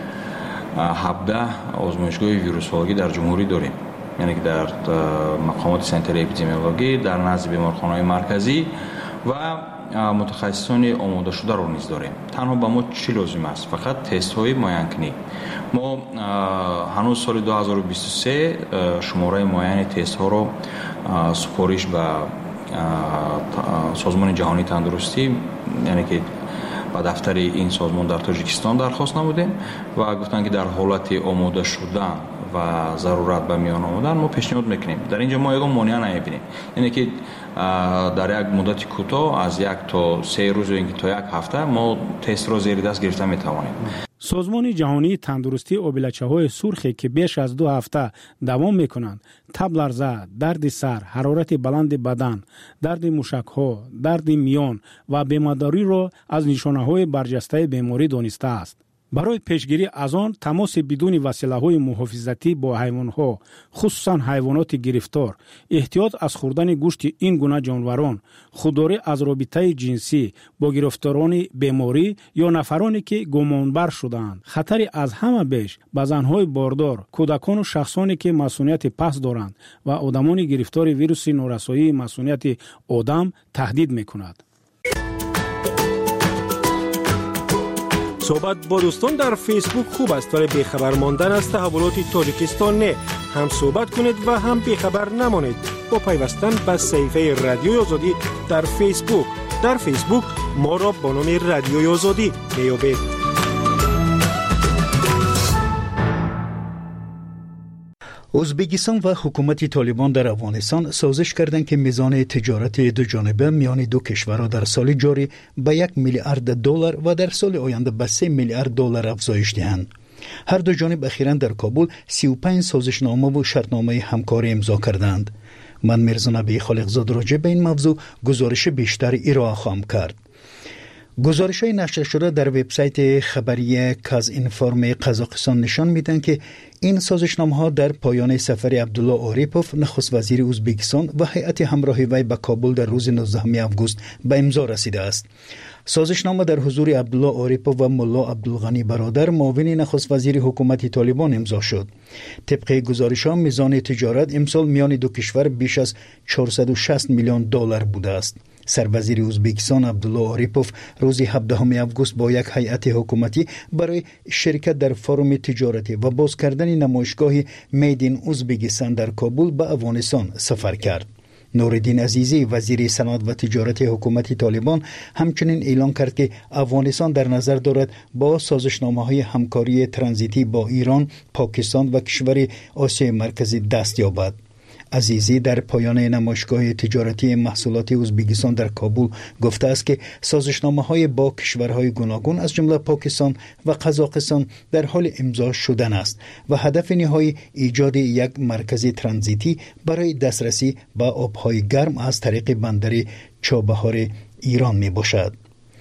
ҳабдаҳ озмоишгоҳи вирусологӣ дар ҷумҳурӣ дорем, яъне ки дар мақомоти санитарияи эпидемиологӣ, дар назди беморхонаҳои марказӣ ва мутахассисони омодашударо низ дорем. танҳо ба мо чӣ лозим аст? Фақат тестҳои муайянкунӣ. мо ҳанӯз соли ду ҳазору бисту се шумораи муайяни тестҳоро супориш ба Созмони ҷаҳонии тандурустӣ, яъне ки ба дафтари ин созмон дар Тоҷикистон дархост намудем ва гуфтанд ки дар ҳолати омода шудан و ضرورت به میان آمدن ما پیشنهاد میکنیم. در اینجا ما یگان مانع نمیبینیم، یعنی که در یک مدت کوتاه از یک تا سه روز اینکه تا یک هفته ما تست را زیر دست گرفته میتوانیم. سازمان جهانی تندرستی آبلچه‌های سرخی که بیش از دو هفته دوام میکنند تب لرزه، درد سر، حرارت بلند بدن، درد موشک‌ها، درد میان و بیمارداری را از نشانه‌های برجسته بیماری دانسته است. برای پیشگیری از آن تماس بدون وسیله‌های محافظتی با حیوانات، خصوصا حیوانات گرفتار، احتیاط از خوردن گوشت این گونه جانوران، خودداری از رابطه جنسی با گرفتاران بیماری یا نفرانی که گمانبر شدند، خطری از همه بیش به زن‌های باردار، کودکان و شخصانی که مسئولیت پس دارند و آدمان گرفتار ویروس نورسایی مسئولیت آدم تهدید می‌کند. صحبت با دوستان در فیسبوک خوب است ولی بیخبر ماندن از تحولات تاجیکستان نه. هم صحبت کنید و هم بیخبر نمانید با پیوستن به صفحه رادیوی آزادی در فیسبوک. در فیسبوک ما را با نام رادیوی آزادی میابید. ازبکستان و حکومت طالبان در افغانستان سازش کردند که میزان تجارت دو جانبه میان دو کشورها در سال جاری به یک میلیارد دلار و در سال آینده به سه میلیارد دلار افزایش دهند. هر دو جانب اخیراً در کابل سی و پنج سازشنامه و شرطنامه همکاری امضا کردند. من میرزا نبی خالقزاد راجع به این موضوع گزارش بیشتر ارائه خواهم کرد. گزارش‌های نشر شده در وبسایت خبری کاز اینفورم قزاقستان نشان میدن که این سازشنامه‌ها در پایان سفر عبدالله آریپوف نخست وزیر ازبکستان و هیئت همراه وی به کابل در روز نوزدهم آگوست به امضا رسیده است. سازشنامه در حضور عبدالله آریپوف و ملا عبدالغنی برادر معاون نخست وزیر حکومت طالبان امضا شد. طبق گزارش‌ها میزان تجارت امسال میان دو کشور بیش از چهارصد و شصت میلیون دلار بوده است. سروزیر ازبکستان عبدالله آریپوف روز هفدهم آگوست با یک هیئت حکومتی برای شرکت در فروم تجارتی و باز کردن نمایشگاه میدین ازبکستان در کابل به افغانستان سفر کرد. نوردین عزیزی وزیر صنعت و تجارت حکومت طالبان همچنین اعلام کرد که افغانستان در نظر دارد با سازشنامه‌های همکاری ترانزیتی با ایران، پاکستان و کشور آسیای مرکزی دست یابد. عزیزی در پایان نمایشگاه تجارتی محصولات ازبکستان در کابل گفته است که سازشنامه‌های با کشورهای گوناگون از جمله پاکستان و قزاقستان در حال امضا شدن است و هدف نهایی ایجاد یک مرکز ترانزیتی برای دسترسی به آبهای گرم از طریق بندر چابهار ایران می باشد.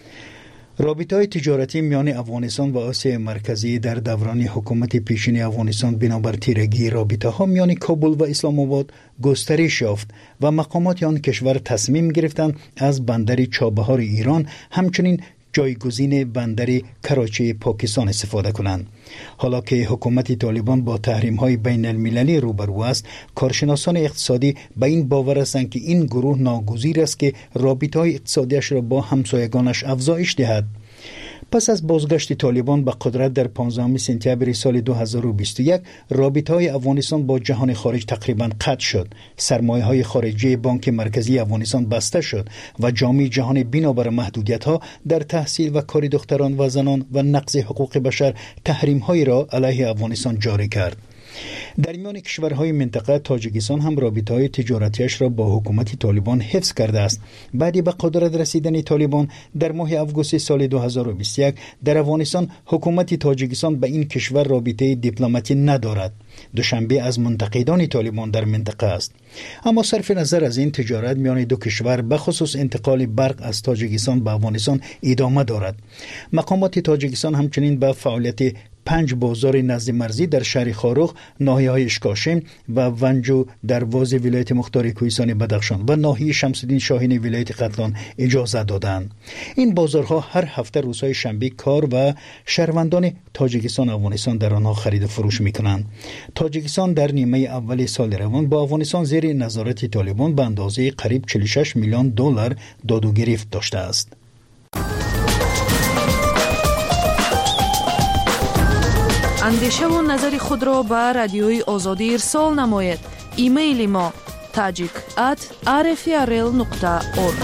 رابطه‌های تجارتی میان افغانستان و آسیای مرکزی در دوران حکومت پیشین افغانستان بنابر تیرگی رابطه‌ها میان کابل و اسلام آباد گسترش یافت و مقامات آن کشور تصمیم گرفتند از بندر چابهار ایران همچنین جایگزین بندر کراچی پاکستان استفاده کنند. حالا که حکومت طالبان با تحریم‌های بین المللی روبرو است، کارشناسان اقتصادی به این باور هستند که این گروه ناگزیر است که رابطه‌های اقتصادیش را با همسایگانش افزایش دهد. پس از بازگشت طالبان به قدرت در پانزدهم سپتامبر سال دو هزار و بیست و یک، رابطه‌های افغانستان با جهان خارج تقریباً قطع شد. سرمایه‌های خارجی بانک مرکزی افغانستان بسته شد و جامعه جهان بنابر محدودیت‌ها در تحصیل و کار دختران و زنان و نقض حقوق بشر تحریم‌هایی را علیه افغانستان جاری کرد. در میان کشورهای منطقه تاجیکستان هم رابطه‌های تجارتیش را با حکومت طالبان حفظ کرده است. بعد به قدرت رسیدن طالبان در ماه آگوست سال دو هزار و بیست و یک در افغانستان حکومت تاجیکستان به این کشور رابطه دیپلماتی ندارد. دوشنبه از منتقدان طالبان در منطقه است. اما صرف نظر از این تجارت میان دو کشور به خصوص انتقال برق از تاجیکستان به افغانستان ادامه دارد. مقامات تاجیکستان همچنین به فعالیت پنج بازار نزد مرزی در شهر خاروخ، ناحیه‌های اشکاشم و ونجو دروازه ولایت مختار کوهستان بدخشان و ناحیه شمس‌الدین شاهین ولایت قتلان اجازه دادند. این بازارها هر هفته روزهای شنبه کار و شهروندان تاجیکستان و افغانستان در آنها خرید و فروش می‌کنند. تاجیکستان در نیمه اول سال روان با افغانستان زیر نظارت طالبان به اندازه قریب چهل و شش میلیون دلار داد و گرفت داشته است. اندیشه و نظر خود را به رادیوی آزادی ارسال نماید. ایمیل ما tajik at r f r l nokta org.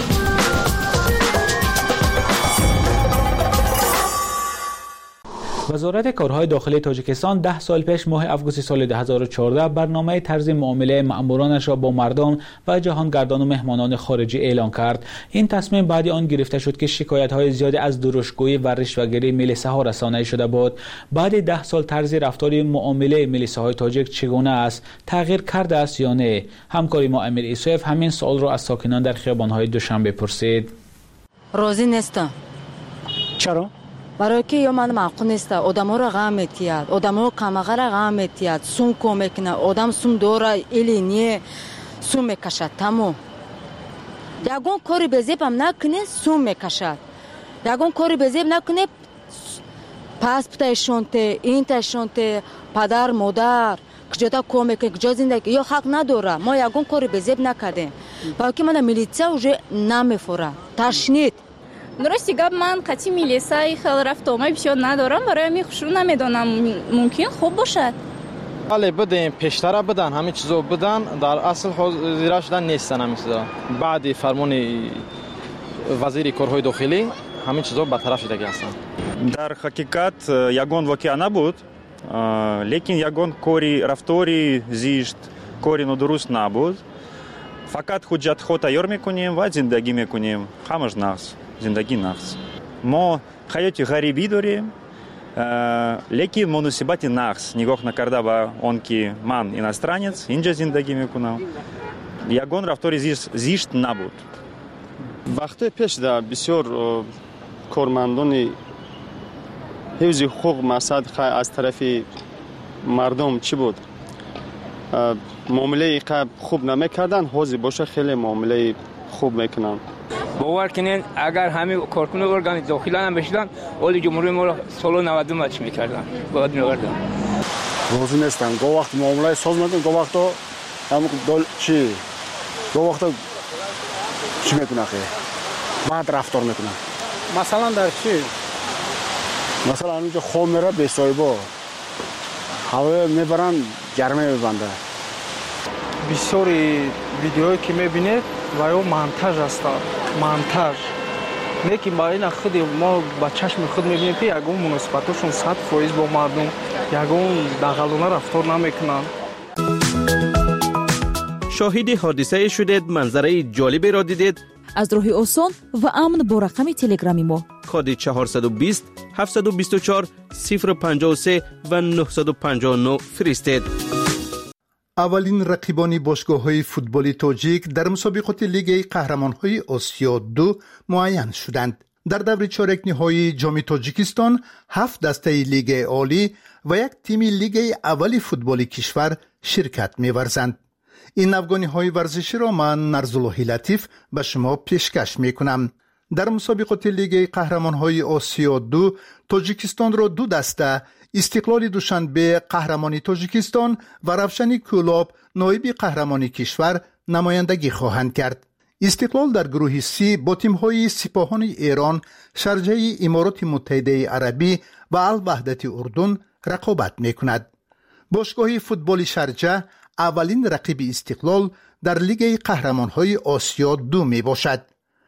وزارت کارهای داخلی تاجیکستان ده سال پیش ماه آگوست سال دو هزار و چهارده برنامه طرز معامله مأمورانش را با مردان و جهانگردان و مهمانان خارجی اعلان کرد. این تصمیم بعد آن گرفته شد که شکایت‌های زیادی از درشتگویی و رشوه‌گیری ملیسه‌ها رسانه‌ای شده بود. بعد ده سال طرز رفتار معامله ملیسه‌های تاجیک چگونه است؟ تغییر کرده است یا نه؟ همکاری ما امیر ایسوف همین سوال را از ساکنان در خیابان‌های دوشنبه پرسید. راضی نیستم. چرا؟ برای که یا من معقول نیست آدم‌ها را غم می‌تید، آدم‌ها کمغه را غم می‌تید، سوم کم میکنه، آدم سوم داره ایلی نیه سوم میکشد. تمام یگون کاری بزیب هم نکنه سوم میکشد، یگون کاری بزیب نکنه پس پتایشونته این تایشونته پدر مادر کجا کم میکنه کجا زندگی یا حق نداره. ما یگون کاری بزیب نکردیم برای که من میلیتسا уже نمیفوره تشنید. درستی گپ من قطعی میلیسای خیلی رفت آمای بسیار ندارم، برای می خوش رو نمیدونم ممکن خوب باشد. بله بدین پیشتر بدن همه چیزو بدن در اصل حاضر شدن نیستن همین چیزا. بعد فرمان وزیر کارهای داخلی همین چیزا برطرف شده هستن. در حقیقت یگان واقعا نبود، لیکن یگان کاری رفتاری زیشت کاری ندرست نبود. فقط حجت خود تیار میکنیم و زندگی میکنیم، همش نقص زندگی نقص. ما حیات غریبی داریم، لیکن مناسبت نقص نگاه نکرده به آن که من اینسترانець اینجا زندگی میکنم. یگان رفتار زیشت, زیشت نبود. وقتی پیش در بسیار کارمندان حفظ حقوق مقصد از طرف مردم چی بود؟ معامله خوب نمیکردن، حاضر باشه خیلی معامله خوب میکنن. باور کنین اگر همه کارکنان ارگان داخلی هم بشدن ولی جمهوری ما را سال نود مچ میکردن باید میوردن. روزی نیستن گاه وقت معامله ساز میکنن، گاه وقت هم دل چی گاه وقت چی میکنن خیلی بعد رفتار میکنن. مثلا در چی؟ مثلا اونجا خواب میره به صاحبا هوا میبرن گرمه میبنده. بسیاری ویدیوهایی که میبینید و یا منتاژ است، منتاژ. لیکن با این خود ما با چشم خود میبینیم که یگون مناسبتشون صد فایز با مردم یگون دغلانه رفتار نمیکنن. شاهد حادثه شدید، منظره جالبی را دیدید. از راه آسان و امن با رقم تلگرامی ما کد چهارصد و بیست هفتصد و بیست و چهار صفر پنجاه و سه و نهصد و پنجاه و نه فرستید. اولین رقیبان باشگاه‌های فوتبال تاجیک در مسابقات لیگ قهرمان‌های آسیا دو معین شدند. در دور چهارک نهایی جام تاجیکستان هفت دسته لیگ عالی و یک تیم لیگ اولی فوتبال کشور شرکت می‌ورزند. این افغانی‌های ورزشی را من نرزالله لطیف به شما پیشکش می‌کنم. در مسابقات لیگ قهرمان‌های آسیا دو تاجیکستان را دو دسته استقلال دوشنبه قهرمانی تاجیکستان و روشن کولاب نایب قهرمانی کشور نمایندگی خواهند کرد. استقلال در گروه سی با تیم‌های سپاهان ایران، شارجه امارات متحده عربی و الوحدت اردن رقابت می‌کند. باشگاه فوتبال شارجه اولین رقیب استقلال در لیگ قهرمان‌های آسیا دو میباشد.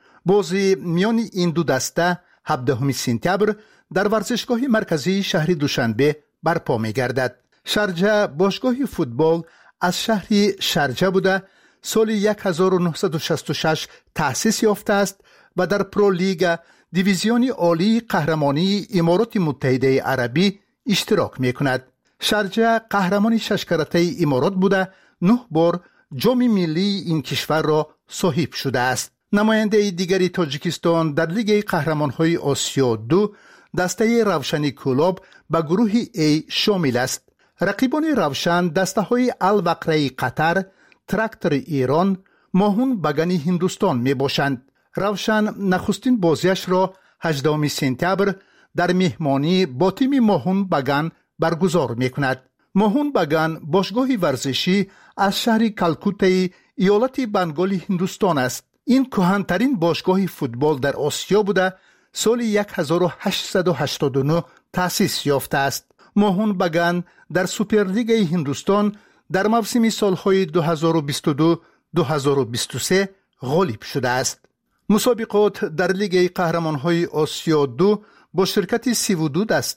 بازی میان این دو دسته هفدهم سپتامبر در ورزشگاه مرکزی شهر دوشنبه برپا می‌گردد. شارجه باشگاه فوتبال از شهر شارجه بوده سال هزار و نهصد و شصت و شش تأسیس یافته است و در پرو لیگ دیویزیون عالی قهرمانی امارات متحده عربی اشتراک می‌کند. شارجه قهرمان شش کرته امارات بوده نه بار جام ملی این کشور را صاحب شده است. نماینده دیگری تاجیکستان در لیگ قهرمان‌های آسیا دو دسته روشن کولاب به گروه ای شامل است. رقیبان روشن دسته های الوقره قطر، تراکتور ایران، ماهون بگانی هندوستان می باشند. روشن نخستین بازیش را هجدهم سپتامبر در مهمانی با تیم ماهون بگان برگزار می کند. ماهون بگان باشگاه ورزشی از شهر کلکوته ایالت بنگال هندوستان است. این کهن‌ترین باشگاه فوتبال در آسیا بوده سال هزار و هشتصد و هشتاد و نه تأسیس یافته است. ماهون بگان در سوپرلیگ هندوستان در موسم سالهای دو هزار و بیست و دو دو هزار و بیست و سه غالب شده است. مسابقات در لیگ قهرمان‌های آسیا دو با شرکت سی و دو دسته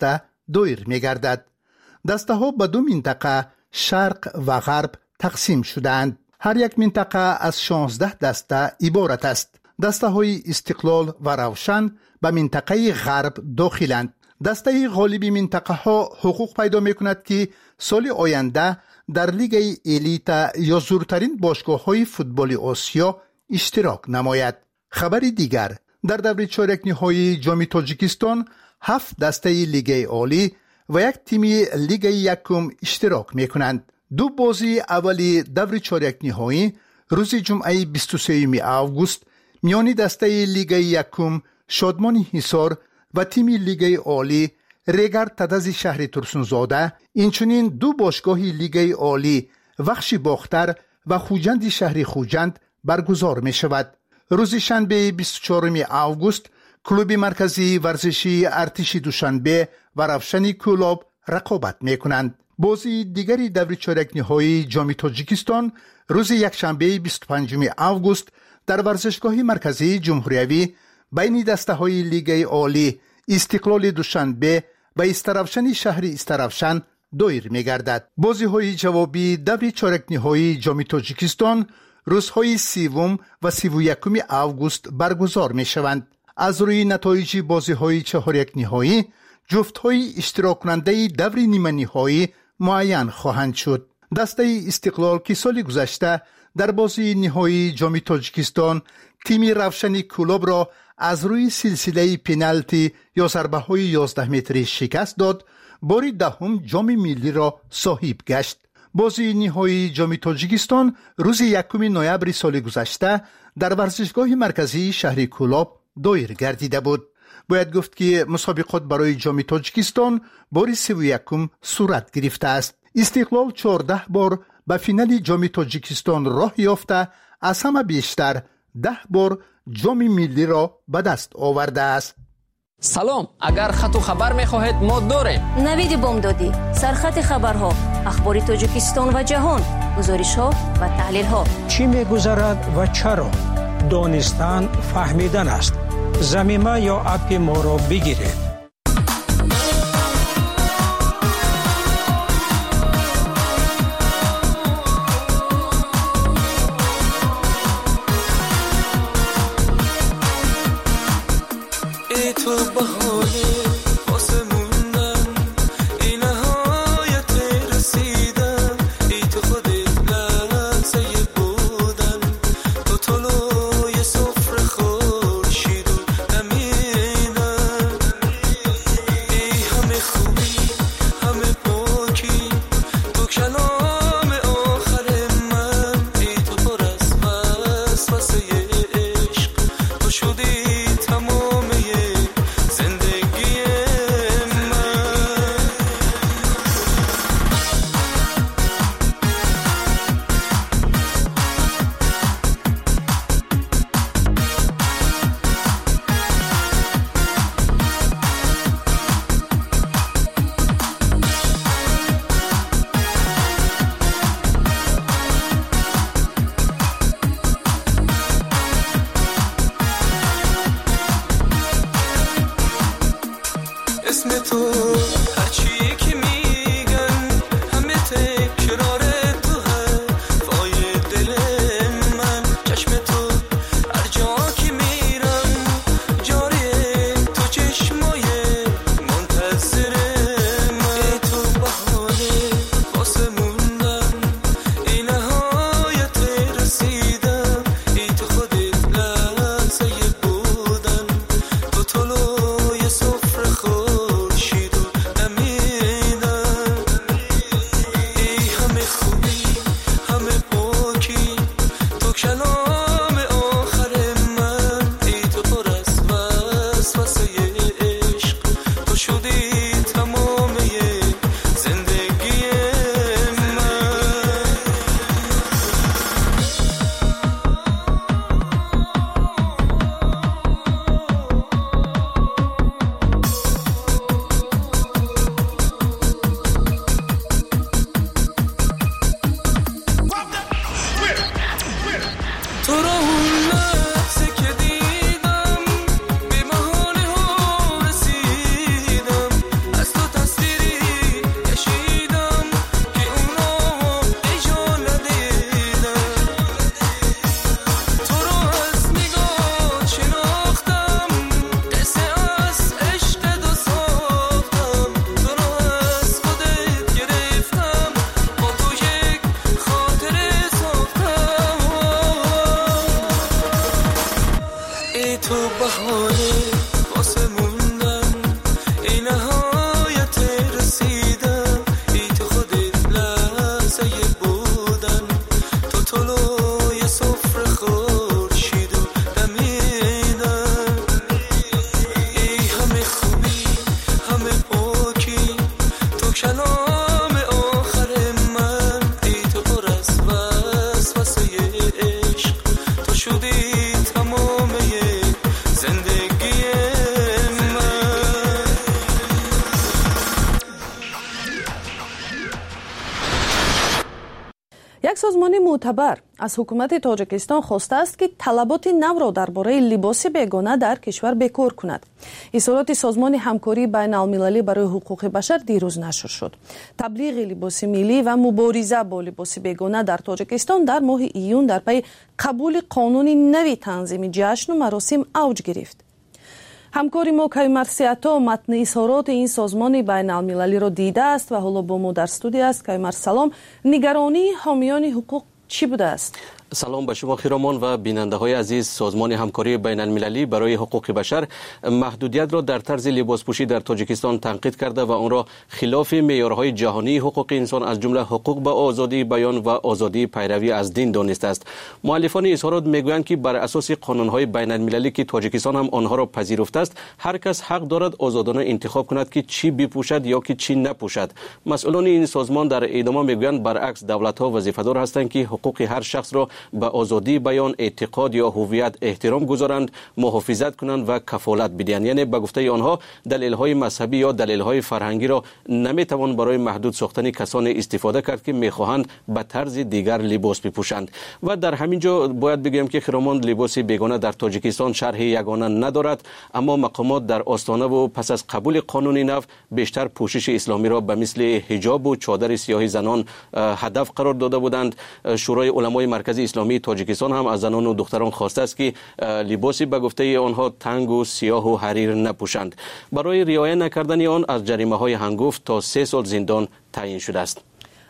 دایر می گردد. دسته ها به دو منطقه شرق و غرب تقسیم شدند. هر یک منطقه از شانزده دسته عبارت است. دسته های استقلال و روشن به منطقه غرب داخلند. دسته غالبی منطقه ها حقوق پیدا می کند که سال آینده در لیگ الیت یا زورترین باشگاه های فوتبال آسیا اشتراک نماید. خبر دیگر، در دور چهارک نهایی جام تاجیکستان هفت دسته لیگ عالی و یک تیم لیگ یکم اشتراک می کنند. دو بازی اولی دور چهارک نهایی روز جمعه بیست و سوم آگوست میان دسته لیگ یکم شادمان حصار و تیم لیگ عالی ریگر تدز شهر ترسونزاده، اینچنین دو باشگاه لیگ عالی وخش باختر و خوجند شهر خوجند برگزار می شود. روز شنبه بیست و چهارم آگوست کلوب مرکزی ورزشی ارتش دوشنبه و روشن کلوب رقابت می کنند. بازی دیگری دور چهارک نهایی جام تاجیکستان روز یکشنبه بیست و پنجم آگوست در ورزشگاه مرکزی جمهوریوی بین دسته های لیگ عالی استقلال دوشنبه و استرافشن شهر استرافشن دایر می گردد. بازی های جوابی دور چهارک نهایی جام تاجیکستان روزهای سوم و سی و یکم آگوست برگزار می شوند. از روی نتایج بازی های چهارک نهایی جفت های اشتراک کننده دور نیمه نهایی معین خواهند شد. دسته استقلال که سال گذشته در بازی نهایی جام تاجیکستان تیم روشن کلوب را از روی سلسله پنالتی یا ضربه های یازده متری شکست داد، بار دهم جام ملی را صاحب گشت. بازی نهایی جام تاجیکستان روز یکم نوامبر سال گذشته در ورزشگاه مرکزی شهر کلوب دایر گردیده بود. باید گفت که مسابقات برای جام تاجیکستان بار سی و یکم صورت گرفته است. استقلال چهارده بار به فینال جام تاجیکستان راه یافته، از همه بیشتر ده بار جام ملی را به دست آورده است. سلام، اگر خط و خبر می‌خواهید ما داریم. نوید بامدادی، سرخط خبرها، اخبار تاجیکستان و جهان، گزارش‌ها و تحلیل‌ها. چی می‌گذرد و چرا؟ دانستن فهمیدن است. زمینه یا اپ ما را بگیرید. یک سازمان معتبر از حکومت تاجیکستان خواسته است که طلبات نو را درباره لباس بیگانه در کشور بکار کند. اظهارات سازمان همکاری بین المللی برای حقوق بشر دیروز نشر شد. تبلیغ لباس ملی و مبارزه با لباس بیگانه در تاجیکستان در ماه ایون در پی قبول قانون نوی تنظیم جشن و مراسم اوج گرفت. همکاری ما کیمر سیاتا متن اظهارات این سازمان بین المللی را دیده است و حالا با ما در استودیو است. کیمر سلام، نگرانی حامیان حقوق چی بوده است؟ سلام به شما خیرامان و بیننده های عزیز. سازمان همکاری بین المللی برای حقوق بشر محدودیت را در طرز لباسپوشی در تاجیکستان تنقید کرده و آن را خلاف معیارهای جهانی حقوق انسان از جمله حقوق به آزادی بیان و آزادی پیروی از دین دانسته است. مؤلفان اظهارات میگویند که بر اساس قانونهای بین المللی که تاجیکستان هم آنها را پذیرفته است، هر کس حق دارد آزادانه انتخاب کند که چی بپوشد یا که چی نپوشد. مسئولان این سازمان در ادامه میگویند برعکس دولت‌ها وظیفه‌دار هستند که حقوق هر شخص را به آزادی بیان، اعتقاد یا هویت احترام گذارند، محافظت کنند و کفالت بدهند. یعنی به گفته آنها دلایل‌های مذهبی یا دلایل‌های فرهنگی را نمیتوان برای محدود ساختن کسانی استفاده کرد که میخواهند به طرز دیگر لباس بپوشند. و در همین جا باید بگویم که خیرامان لباس بیگانه در تاجیکستان شرح یگانه ندارد، اما مقامات در آستانه و پس از قبول قانون نو بیشتر پوشش اسلامی را به مثل حجاب و چادر سیاه زنان هدف قرار داده بودند. شورای علمای مرکزی اسلامی تاجیکستان هم از زنان و دختران خواسته است که لباسی به گفته آنها تنگ و سیاه و حریر نپوشند. برای رعایت نکردن آن از جریمه های هنگفت تا سه سال زندان تعیین شده است.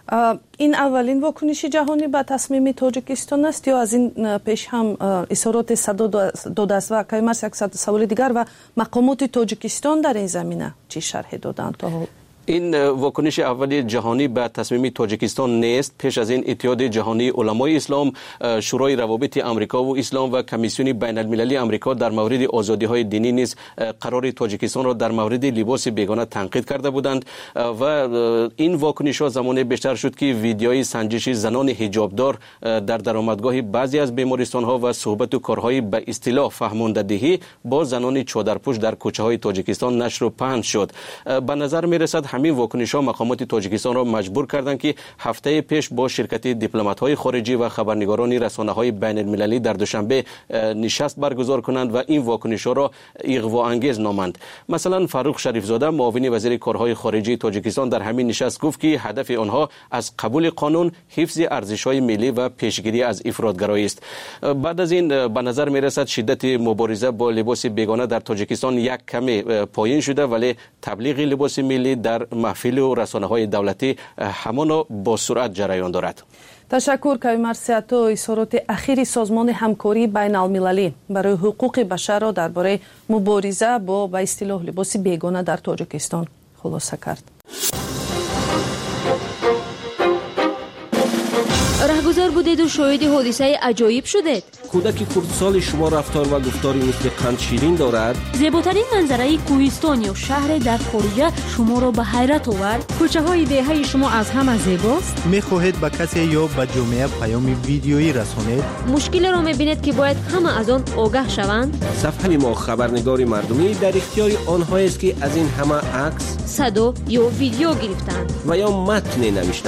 این اولین واکنش جهانی به تصمیم تاجیکستان است یا از این پیش هم اظهارات صدا داده است؟ و کیمر یک سوال دیگر، و مقامات تاجیکستان در این زمینه چی شرح دادند تا حال؟ این واکنش اولی جهانی به تصمیم تاجیکستان نیست. پیش از این اتحاد جهانی علمای اسلام، شورای روابط آمریکا و اسلام و کمیسیون بین المللی آمریکا در مورد آزادی های دینی نیز قرار تاجیکستان را در مورد لباس بیگانه تنقید کرده بودند و این واکنش ها زمانی بیشتر شد که ویدیوی سنجش زنان حجابدار در درآمدگاه بعضی از بیمارستان ها و صحبت و کارهای به اصطلاح فهمانده دهی با زنان چادرپوش در کوچه های تاجیکستان نشر و پخش شد. به نظر می رسد همین واکنش ها مقامات تاجیکستان را مجبور کردند که هفته پیش با شرکت دیپلمات های خارجی و خبرنگاران رسانه های بین المللی در دوشنبه نشست برگزار کنند و این واکنش ها را اغوا انگیز نامند. مثلا فاروق شریف زاده، معاون وزیر کارهای خارجی تاجیکستان، در همین نشست گفت که هدف آنها از قبول قانون حفظ ارزش های ملی و پیشگیری از افراطگرایی است. بعد از این به نظر می رسد شدت مبارزه با لباس بیگانه در تاجیکستان یک کمی پایین شده، ولی تبلیغ لباس ملی در محفل و رسانه های دولتی همان با سرعت جریان دارد. تشکر کیمر سیاتا. اظهارات اخیر سازمان همکاری بین المللی برای حقوق بشر را درباره مبارزه با به اصطلاح لباس بیگانه در تاجیکستان خلاصه کرد. رهگذر بودید و شاهد حادثه عجایب شدید. کودک کردسال شما رفتار و گفتاری مثل قند شیرین دارد. زیباترین منظره کوهستان یا شهر در خارج شما را به حیرت آورد. کوچه های دهه شما از همه زیباست. میخواهید به کسی یا به جامعه پیام ویدیویی رسانید؟ مشکل را میبینید که باید همه از آن آگاه شوند. صفحه ما خبرنگار مردمی در اختیار آنها است که از این همه عکس، صدا یا ویدیو گرفتند و یا متن نوشتند.